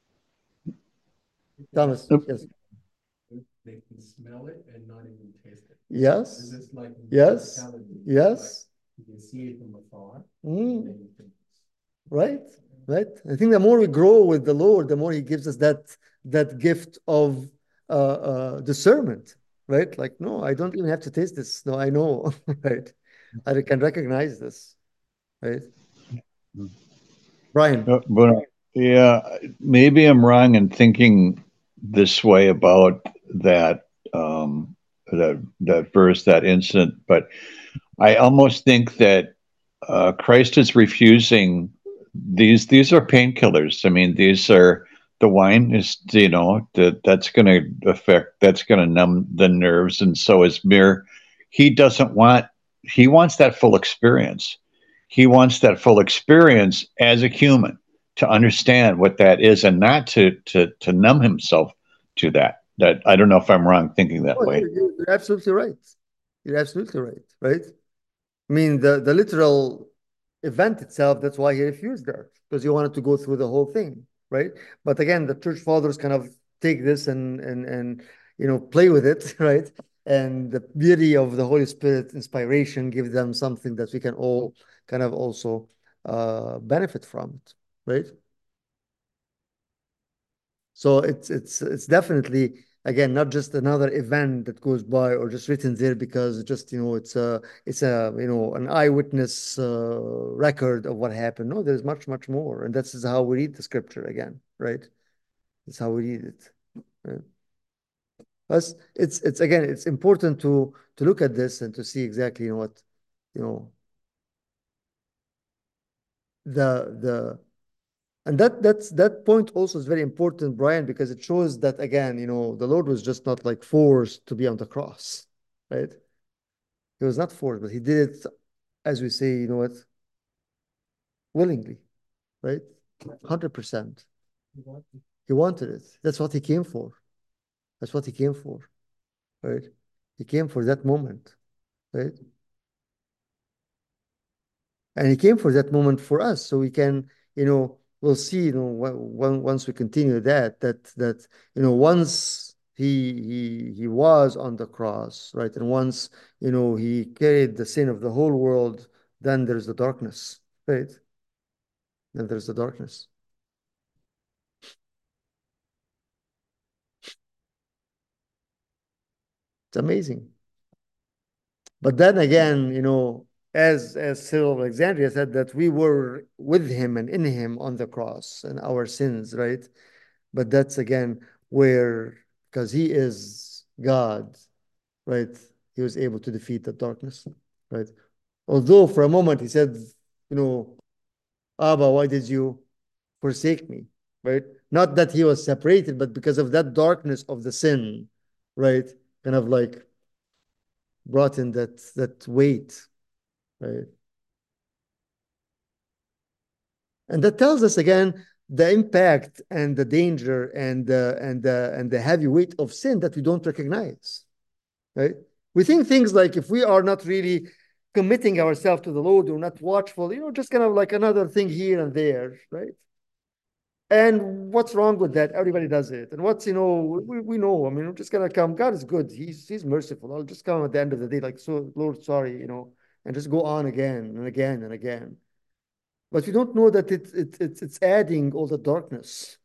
Thomas, Yep. yes. They can smell it and not even taste it. Yes. This is like Yes. mentality. Yes. Like you can see it from afar. Mm. And then you can, Right, right. I think the more we grow with the Lord, the more He gives us that that gift of uh, uh, discernment, right? Like, no, I don't even have to taste this. No, I know, right? I can recognize this, right? Mm. Brian. Uh, But yeah, maybe I'm wrong in thinking this way about that um, that that verse, that incident. But I almost think that uh, Christ is refusing these. These are painkillers. I mean, these are the wine is you know that that's going to affect. That's going to numb the nerves, and so is beer. He doesn't want. He wants that full experience. He wants that full experience as a human to understand what that is and not to to to numb himself to that. That I don't know if I'm wrong thinking that Oh, way. you're, you're absolutely right. You're absolutely right, right? I mean, the, the literal event itself, that's why he refused that, because he wanted to go through the whole thing, right? But again, the church fathers kind of take this and and and you know play with it, right? And the beauty of the Holy Spirit inspiration gives them something that we can all kind of also uh, benefit from it, right? So it's it's it's definitely again not just another event that goes by or just written there because just you know it's a it's a you know an eyewitness uh, record of what happened. No, there's much much more, and that's how we read the scripture again, right? That's how we read it. Right? That's it's it's again it's important to to look at this and to see exactly you know what you know the the And that that's that point also is very important, Brian, because it shows that again, you know, the Lord was just not like forced to be on the cross, right? He was not forced, but he did it, as we say, you know what, willingly, right? one hundred percent. He wanted it. That's what he came for. That's what he came for, right? He came for that moment, right? And he came for that moment for us, so we can, you know, we'll see, you know, when, once we continue that, that that you know, once he he he was on the cross, right, and once you know he carried the sin of the whole world, then there's the darkness, right? Then there's the darkness. It's amazing. But then again, you know, as as Cyril of Alexandria said, that we were with him and in him on the cross and our sins, right? But that's again where, because he is God, right? He was able to defeat the darkness, right? Although for a moment he said, you know, Abba, why did you forsake me, right? Not that he was separated, but because of that darkness of the sin, right? Kind of like brought in that that weight, right? And that tells us again the impact and the danger and the and the and the heavy weight of sin that we don't recognize, right? We think things like if we are not really committing ourselves to the Lord, we're not watchful, you know, just kind of like another thing here and there, right? And what's wrong with that? Everybody does it. And what's, you know, we, we know, I mean, we're just gonna come. God is good. He's he's merciful. I'll just come at the end of the day, like, so Lord, sorry, you know, and just go on again and again and again. But you don't know that it, it, it it's adding all the darkness.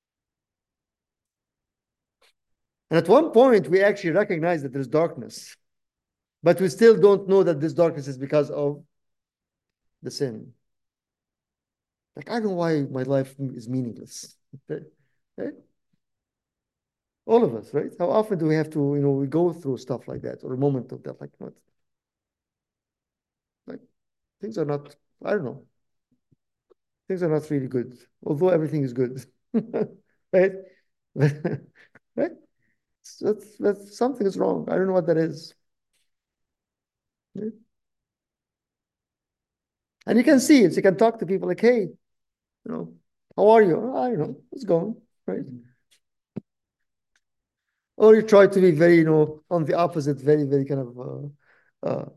And at one point, we actually recognize that there's darkness, but we still don't know that this darkness is because of the sin. Like, I don't know why my life is meaningless. Okay? Right? All of us, right? How often do we have to, you know, we go through stuff like that or a moment of that, like, what? Like, things are not, I don't know, things are not really good, although everything is good, right? Right? That's, that's, something is wrong. I don't know what that is. Right? And you can see it. You can talk to people like, hey, you know, how are you? "Oh, I don't know. It's going, right? or you try to be very, you know, on the opposite, very, very kind of uh, uh,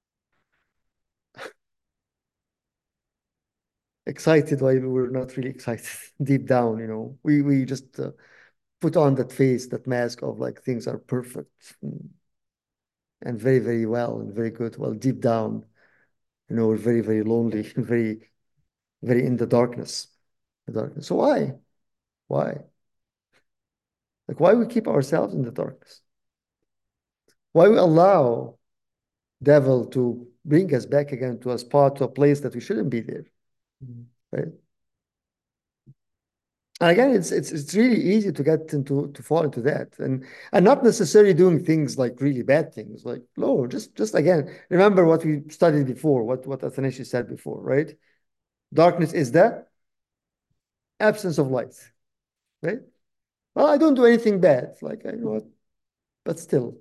excited while we're not really excited deep down, you know. We we just uh, put on that face, that mask of like things are perfect and, and very, very well and very good. Well, deep down, you know, we're very, very lonely, very, very in the darkness. The darkness. So why? Why? Like why we keep ourselves in the darkness? Why we allow devil to bring us back again to a spot, to a place that we shouldn't be there, right? And again, it's it's it's really easy to get into to fall into that, and and not necessarily doing things like really bad things. Like no, just just again, remember what we studied before, what what Athanasius said before, right? Darkness is the absence of light, right? Well, I don't do anything bad, like I know what, but still,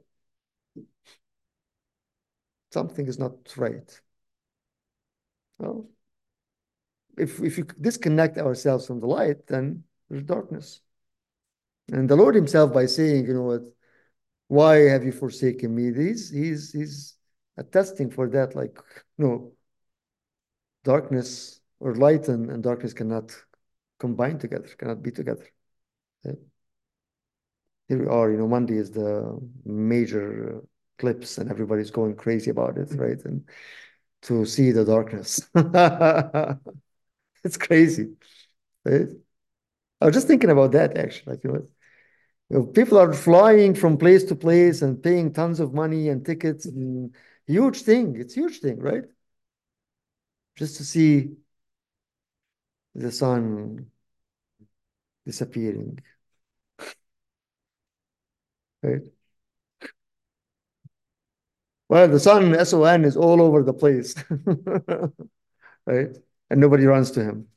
something is not right. Well, if if you disconnect ourselves from the light, then there's darkness. And the Lord Himself, by saying, you know what, why have you forsaken me? He's he's he's attesting for that, like, no, darkness or light and, and darkness cannot combine together, cannot be together. Yeah. Here we are, you know, Monday is the major eclipse and everybody's going crazy about it, right? And to see the darkness. It's crazy, right? I was just thinking about that actually, like, you know, you know, people are flying from place to place and paying tons of money and tickets and huge thing. It's a huge thing, right? Just to see the sun disappearing, right? Well, the sun, S O N, is all over the place, right? And nobody runs to him.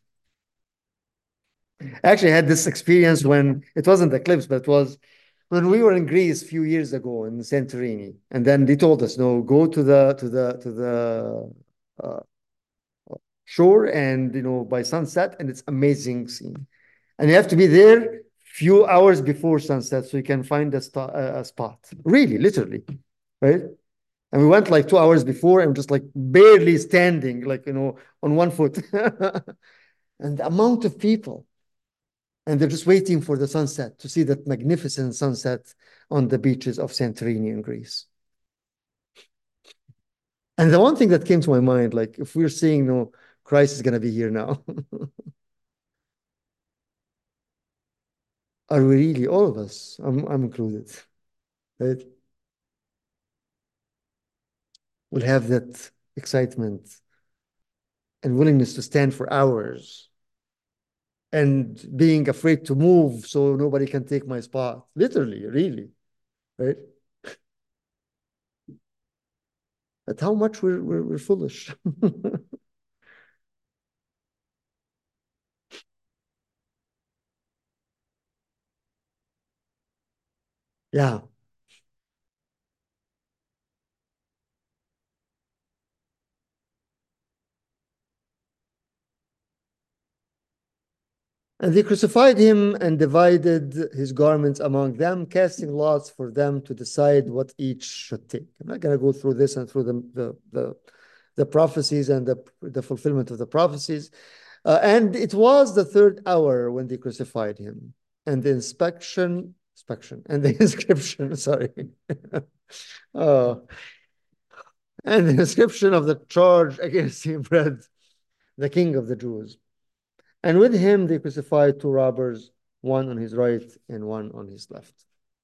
I actually had this experience when it wasn't eclipse, but it was when we were in Greece a few years ago in Santorini, and then they told us, no, go to the to the to the uh, shore, and you know by sunset, and it's amazing scene. And you have to be there few hours before sunset so you can find a, sta- a spot. Really, literally, right? And we went like two hours before and just like barely standing, like you know, on one foot. And the amount of people, and they're just waiting for the sunset to see that magnificent sunset on the beaches of Santorini in Greece. And the one thing that came to my mind, like if we're seeing, no, Christ is going to be here now. Are we really, all of us, I'm, I'm included, right? Will have that excitement and willingness to stand for hours and being afraid to move so nobody can take my spot. Literally, really, right? But how much we're, we're, we're foolish. Yeah. And they crucified him and divided his garments among them, casting lots for them to decide what each should take. I'm not going to go through this and through the, the, the, the prophecies and the, the fulfillment of the prophecies. Uh, and it was the third hour when they crucified him. And the inspection, inspection, and the inscription, sorry. Oh, and the inscription of the charge against him read, the King of the Jews. And with him they crucified two robbers, one on his right and one on his left.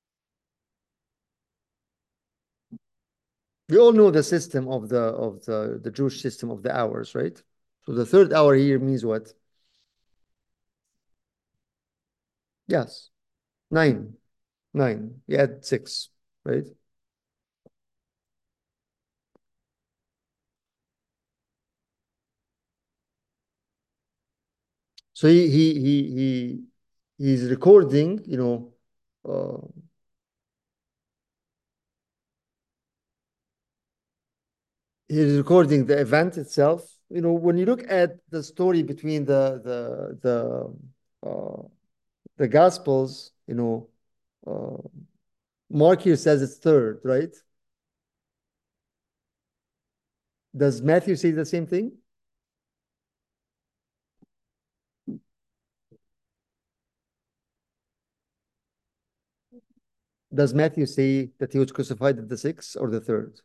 We all know the system of the of the, the Jewish system of the hours, right? So the third hour here means what? Yes, nine, nine. You add six, right? So he he he he he's recording, you know, uh, he's recording the event itself. You know, when you look at the story between the the the uh, the Gospels, you know, uh, Mark here says it's third, right? Does Matthew say the same thing? Does Matthew say that he was crucified at the sixth or the third?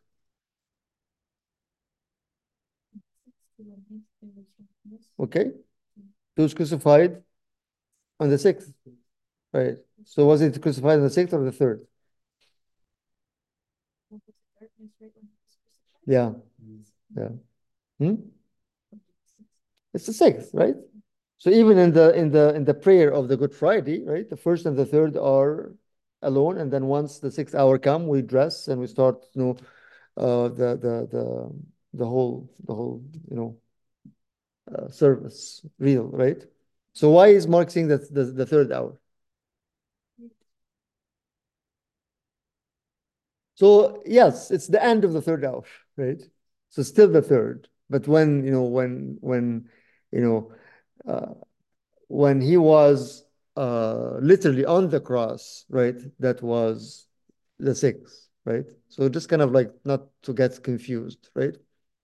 Okay. He was crucified on the sixth, right? So was it crucified on the sixth or the third? Yeah. Yeah. Hmm? It's the sixth, right? So even in the in the in the prayer of the Good Friday, right? The first and the third are alone, and then once the sixth hour come, we dress and we start, you know, uh, the the the the whole the whole you know uh, service real, right? So why is Mark saying that the, the third hour? So yes, it's the end of the third hour, right? So still the third, but when you know when when you know uh, when he was uh, literally on the cross, right? That was the sixth, right? So just kind of like not to get confused, right?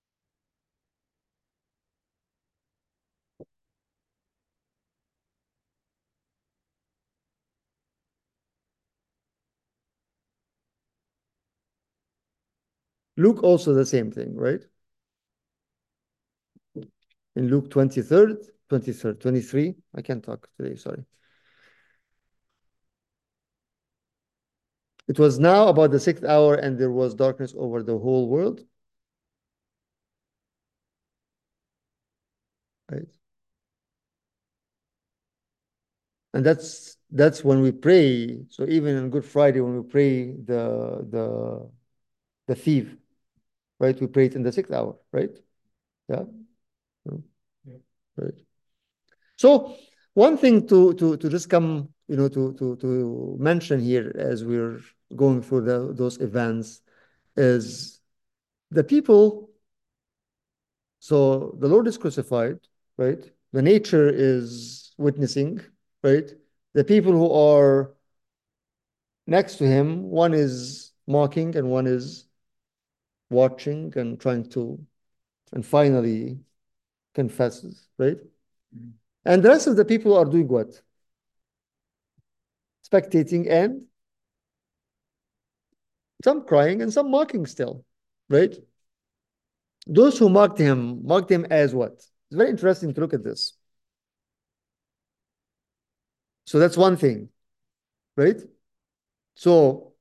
Luke also the same thing, right? In Luke twenty-third, twenty-third, twenty-three. I can't talk today, sorry. It was now about the sixth hour, and there was darkness over the whole world. Right? And that's that's when we pray. So even on Good Friday, when we pray the the the thief, right? We pray it in the sixth hour, right? Yeah. Yeah. Right. So one thing to to to just come, you know, to to to mention here as we're going through the, those events is the people. So the Lord is crucified, right? The nature is witnessing, right? The people who are next to him, one is mocking and one is watching and trying to, and finally confesses, right? Mm-hmm. And the rest of the people are doing what? Spectating and some crying and some mocking still, right? Those who mocked him, mocked him as what? It's very interesting to look at this. So that's one thing, right? So,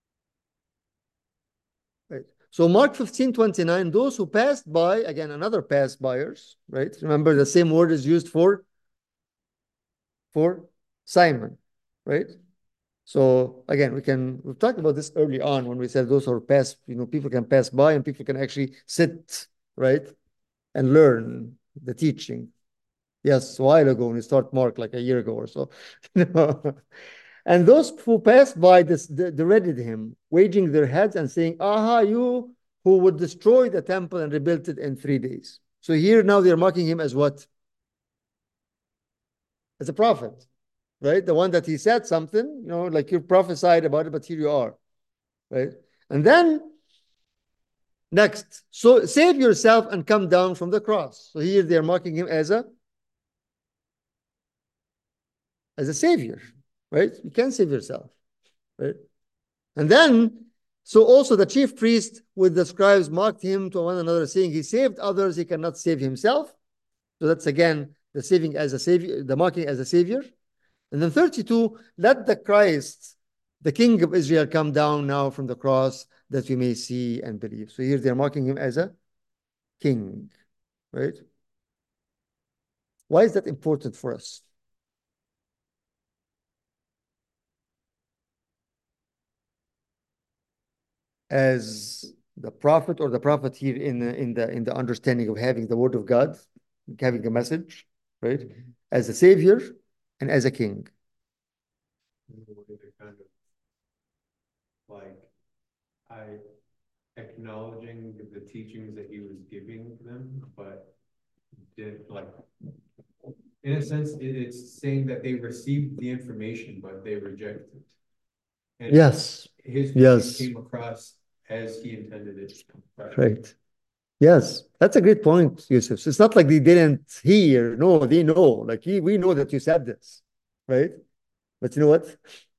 right. So Mark fifteen twenty-nine, those who passed by, again, another pass buyers, right? Remember the same word is used for, for Simon, right? So again, we can, we've talked about this early on when we said those who are pass, you know, people can pass by and people can actually sit, right? And learn the teaching. Yes, a while ago when we start Mark, like a year ago or so. And those who passed by this derided him, waging their heads and saying, aha, you who would destroy the temple and rebuild it in three days. So here now they're mocking him as what? As a prophet, right? The one that he said something, you know, like you prophesied about it, but here you are, right? And then next, so save yourself and come down from the cross. So here they're mocking him as a as a savior, right? You can't save yourself, right? And then, so also the chief priest with the scribes mocked him to one another, saying, he saved others, he cannot save himself. So that's again the saving as a savior, the mocking as a savior. And then thirty-two, let the Christ, the King of Israel, come down now from the cross that we may see and believe. So here they're mocking him as a king, right? Why is that important for us? As the prophet or the prophet here in the, in the in the understanding of having the word of God, having a message, right? As a savior and as a king. Kind of like I acknowledging the teachings that he was giving them, but did like in a sense it, it's saying that they received the information but they rejected it. And yes. his Yes. came across as he intended it to come across. Right. Yes, that's a great point, Yusuf. So it's not like they didn't hear. No, they know. Like he, we know that you said this, right? But you know what?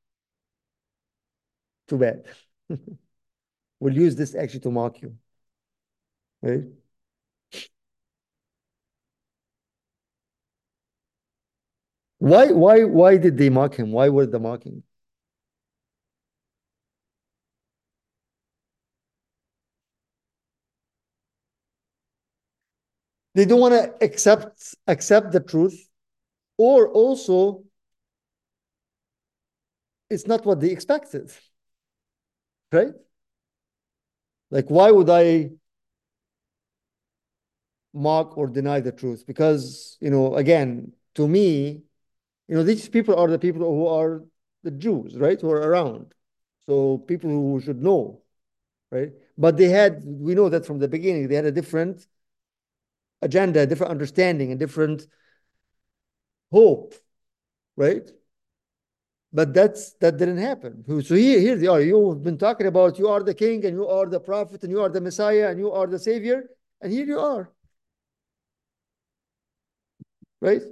Too bad. We'll use this actually to mock you, right? Why, why, why did they mock him? Why were they mocking? They don't want to accept accept the truth, or also it's not what they expected, right? Like, why would I mock or deny the truth? Because, you know, again, to me, you know, these people are the people who are the Jews, right? Who are around. So people who should know, right? But they had, we know that from the beginning, they had a different agenda, a different understanding, a different hope, right? But that's that didn't happen. So here, here they are. You've been talking about you are the king and you are the prophet and you are the Messiah and you are the savior, and here you are, right?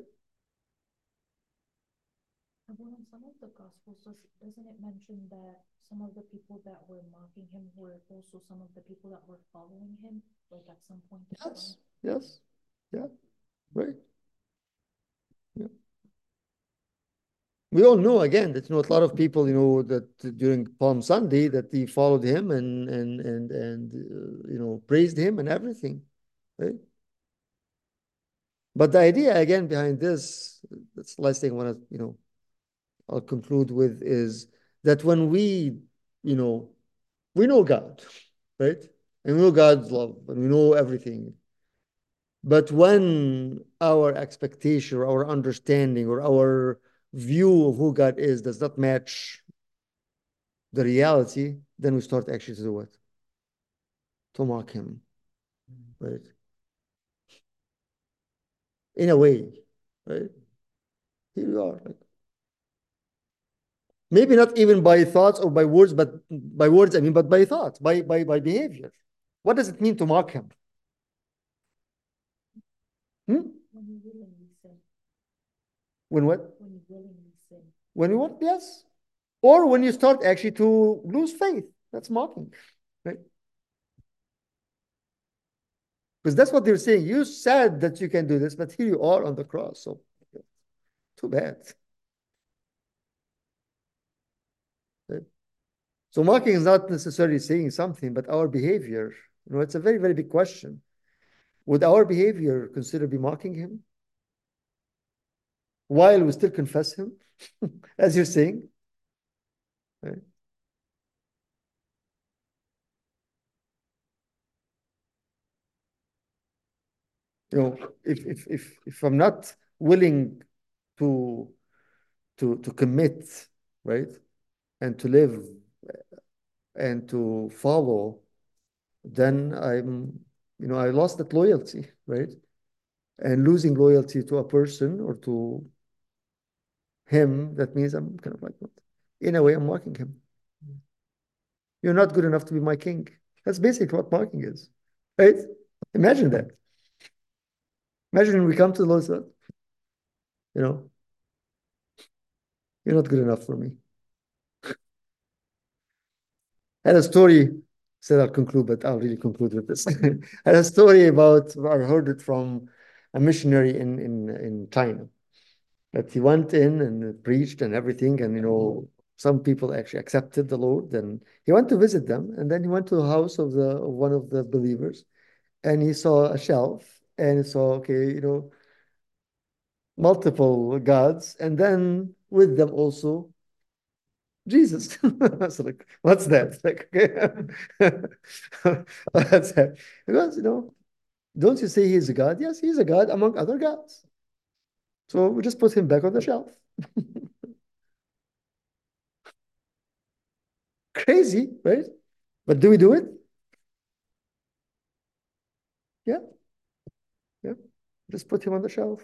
Well, in some of the gospels, does, doesn't it mention that some of the people that were mocking him were also some of the people that were following him, like at some point in time? Yes, yes, yeah, right. Yeah. We all know again that you know a lot of people you know that during Palm Sunday that they followed him and and and and uh, you know praised him and everything, right? But the idea again behind this, that's the last thing I want to you know I'll conclude with is that when we you know we know God, right? And we know God's love and we know everything. But when our expectation or our understanding or our view of who God is does not match the reality, then we start actually to do what? To mock him, right? In a way, right? Here we are. Like, maybe not even by thoughts or by words, but by words, I mean, but by thoughts, by, by, by behavior. What does it mean to mock him? Hmm? When you willingly sin. When what? When you willingly sin. When you what? Yes. Or when you start actually to lose faith. That's mocking, right? Because that's what they're saying. You said that you can do this, but here you are on the cross. So too bad. Right? So mocking is not necessarily saying something, but our behavior. You know, it's a very, very big question. Would our behavior consider be mocking him while we still confess him, as you're saying? Right? You know, if if if if I'm not willing to to to commit, right, and to live and to follow, then I'm, you know, I lost that loyalty, right? And losing loyalty to a person or to him, that means I'm kind of like, in a way, I'm mocking him. You're not good enough to be my king. That's basically what mocking is, right? Imagine that. Imagine we come to the Lord and say, you know, you're not good enough for me. I had a story, said I'll conclude, but I'll really conclude with this. I had a story about, I heard it from a missionary in, in, in China, that he went in and preached and everything. And, you know, some people actually accepted the Lord. And he went to visit them. And then he went to the house of the of one of the believers. And he saw a shelf. And he saw, okay, you know, multiple gods. And then with them also Jesus. So like, what's that? Like, okay. What's that? Because, you know, don't you say he's a God? Yes, he's a God among other gods. So we just put him back on the shelf. Crazy, right? But do we do it? Yeah, yeah. Just put him on the shelf.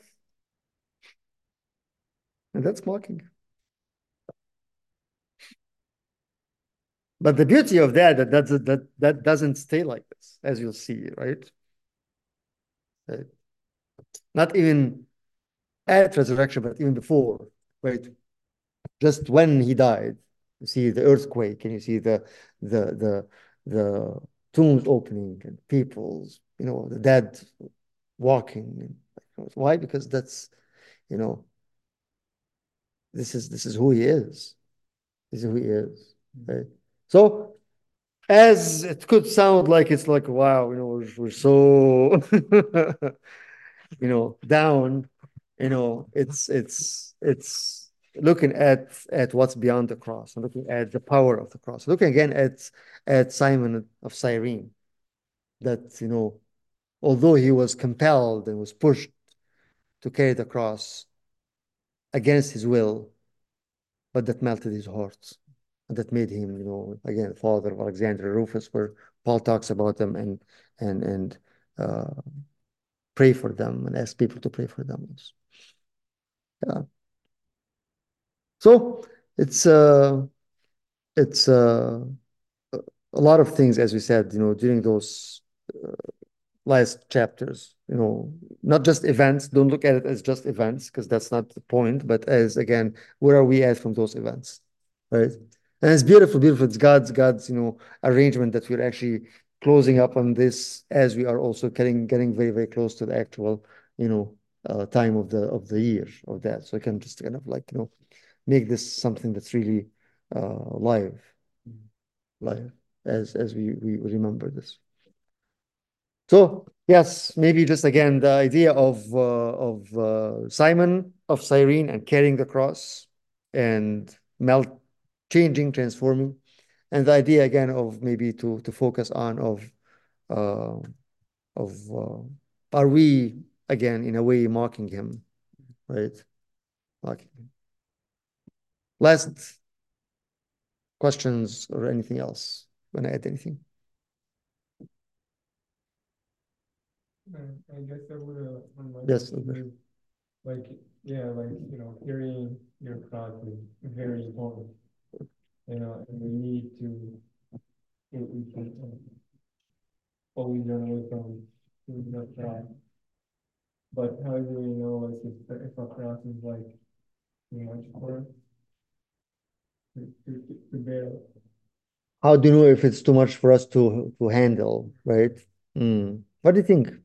And that's mocking. But the beauty of that, that that's, that that doesn't stay like this, as you'll see, right? Right. Not even at resurrection, but even before, right? Just when he died, you see the earthquake, and you see the the the the tombs opening and people's, you know, the dead walking. Why? Because that's, you know, this is this is who he is. This is who he is, right? So, as it could sound like it's like, wow, you know, we're, we're so you know, down, you know, it's it's it's looking at at what's beyond the cross, and looking at the power of the cross, looking again at at Simon of Cyrene, that, you know, although he was compelled and was pushed to carry the cross against his will, but that melted his heart, and that made him, you know, again, father of Alexander and Rufus, where Paul talks about them and and and uh, pray for them and ask people to pray for them. Yeah. So it's uh it's uh a lot of things, as we said, you know, during those uh, last chapters, you know, not just events. Don't look at it as just events, because that's not the point, but as, again, where are we at from those events, right? And it's beautiful, beautiful. It's God's, God's, you know, arrangement that we're actually closing up on this as we are also getting, getting very, very close to the actual, you know, uh, time of the, of the year of that. So I can just kind of like, you know, make this something that's really uh, live, live, as, as we, we remember this. So yes, maybe just again the idea of uh, of uh, Simon of Cyrene and carrying the cross and melt, changing, transforming, and the idea again of maybe to to focus on of uh, of uh, are we again in a way mocking him, right? Mocking him. Last questions or anything else? Want to add anything? I I guess I would, uh, one of my Yes, questions Albert. is, like, yeah, like, you know, carrying your cross is very important, you know, and we need to, we we can um, always run away from doing the cross. But how do we know, like, if, if our cross is like too much for us to, to, to to bear? How do you know if it's too much for us to to handle, right? Mm. What do you think?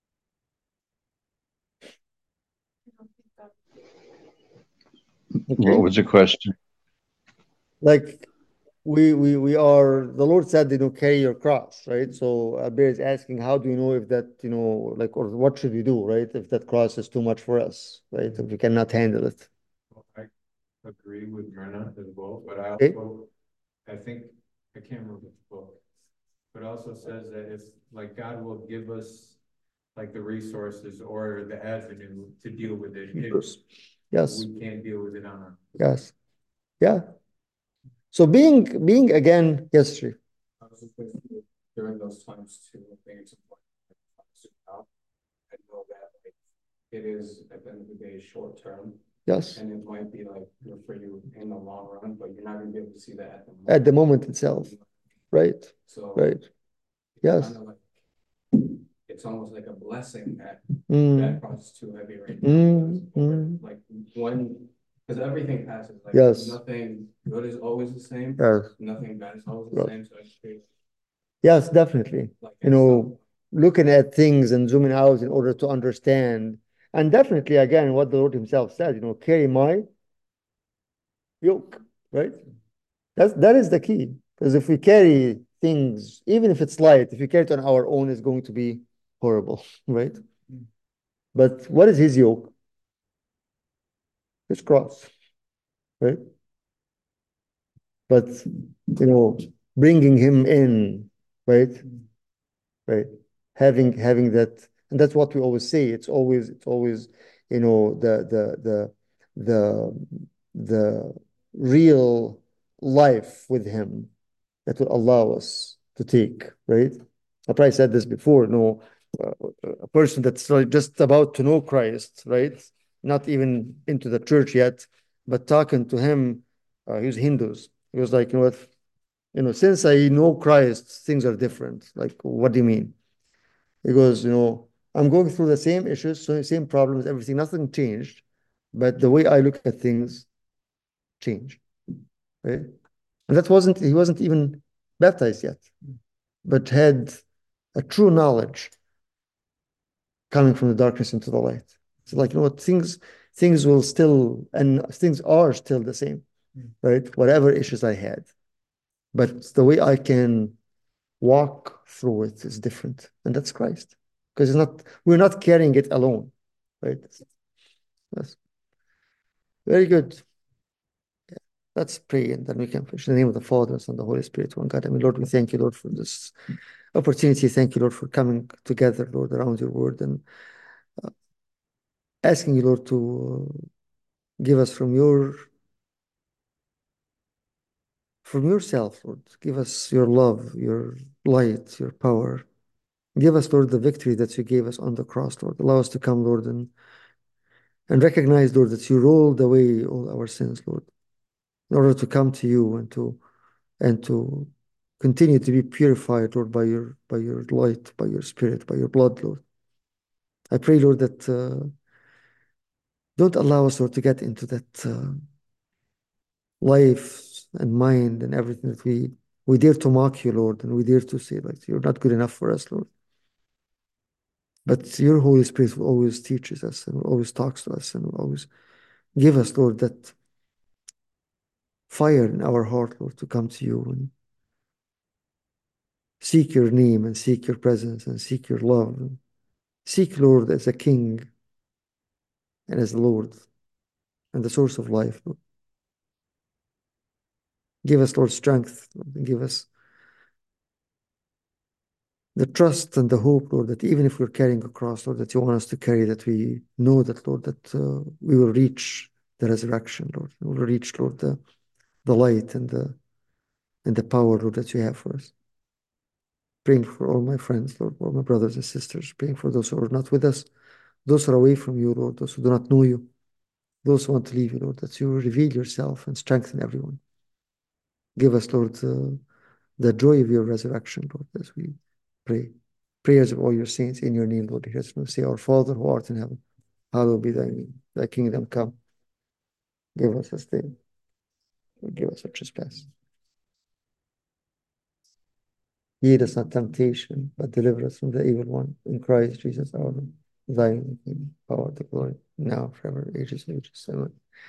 What Okay. was the question? Like we we we are, the Lord said, you know, carry your cross, right? So Abir is asking, how do you know if that, you know, like, or what should we do, right? If that cross is too much for us, right? If we cannot handle it. I agree with Myrna as well, but I Okay. also, I think, I can't remember the book, but it also says that if, like, God will give us like the resources or the avenue to deal with it. If Yes. Yes. we can't deal with it on our. Yes. Yeah. So being being again, yes, Sri. I was just thinking during those times too, I think it's important to zoom out and know that like it is at the end of the day short term. Yes. And it might be like good for you in the long run, but you're not gonna be able to see that at the moment. At the moment itself. Right. So Right. Yes. kind of like it's almost like a blessing that Mm. that cross is too heavy right now. Mm. because Mm. Like when because everything passes. Like Yes. nothing good is always the same. Yes. Nothing bad is always the Right. same. So it's pretty, Yes, definitely. like You know, looking at things and zooming out in order to understand. And definitely, again, what the Lord Himself said, you know, carry my yoke, right? That's that is the key. Because if we carry things, even if it's light, if we carry it on our own, it's going to be horrible, right? But what is His yoke? His cross, right? But, you know, bringing Him in, right? Right. Having having that, and that's what we always say. It's always it's always, you know, the the the the the real life with Him that will allow us to take, right? I probably said this before. No, uh, a person that's like just about to know Christ, right? Not even into the church yet, but talking to him, uh, he was Hindus. He was like, you know what? you know, since I know Christ, things are different. Like, what do you mean? Because, you know, I'm going through the same issues, so same problems, everything, nothing changed, but the way I look at things changed, right? And that wasn't, he wasn't even baptized yet, but had a true knowledge coming from the darkness into the light. So like, you know what, things, things will still, and things are still the same, right? Whatever issues I had. But the way I can walk through it is different. And that's Christ. Because it's not, we're not carrying it alone, right? Yes. Very good. Yeah. Let's pray and then we can finish. In the name of the Father, and the Holy Spirit, one God. I mean, Lord, we thank you, Lord, for this opportunity. Thank you, Lord, for coming together, Lord, around your word and uh, asking you, Lord, to uh, give us from your from yourself, Lord. Give us your love, your light, your power. Give us, Lord, the victory that you gave us on the cross, Lord. Allow us to come, Lord, and and recognize, Lord, that you rolled away all our sins, Lord, in order to come to you and to and to continue to be purified, Lord, by your by your light, by your spirit, by your blood, Lord. I pray, Lord, that uh, don't allow us, Lord, to get into that uh, life and mind and everything that we we dare to mock you, Lord, and we dare to say, like, you're not good enough for us, Lord. But your Holy Spirit will always teaches us and will always talks to us and will always give us, Lord, that fire in our heart, Lord, to come to you and seek your name and seek your presence and seek your love. And seek, Lord, as a King and as the Lord and the source of life, Lord. Give us, Lord, strength, Lord, and give us the trust and the hope, Lord, that even if we're carrying a cross, Lord, that you want us to carry, that we know that, Lord, that uh, we will reach the resurrection, Lord. We will reach, Lord, the, the light and the and the power, Lord, that you have for us. Praying for all my friends, Lord, all my brothers and sisters, praying for those who are not with us, those who are away from you, Lord, those who do not know you, those who want to leave you, Lord, that you reveal yourself and strengthen everyone. Give us, Lord, uh, the joy of your resurrection, Lord, as we pray. Prayers of all your saints in your name, Lord. Hear us now. Say, Our Father who art in heaven, hallowed be thy name. Thy kingdom come. Give us this day. Forgive us our trespass. Lead us not temptation, but deliver us from the evil one. In Christ Jesus our Lord. Thine is the power, the glory, now forever, ages and ages. Amen.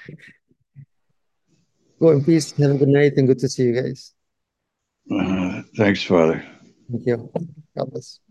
Go in peace. Have a good night and good to see you guys. Uh, thanks, Father. Thank you. God bless.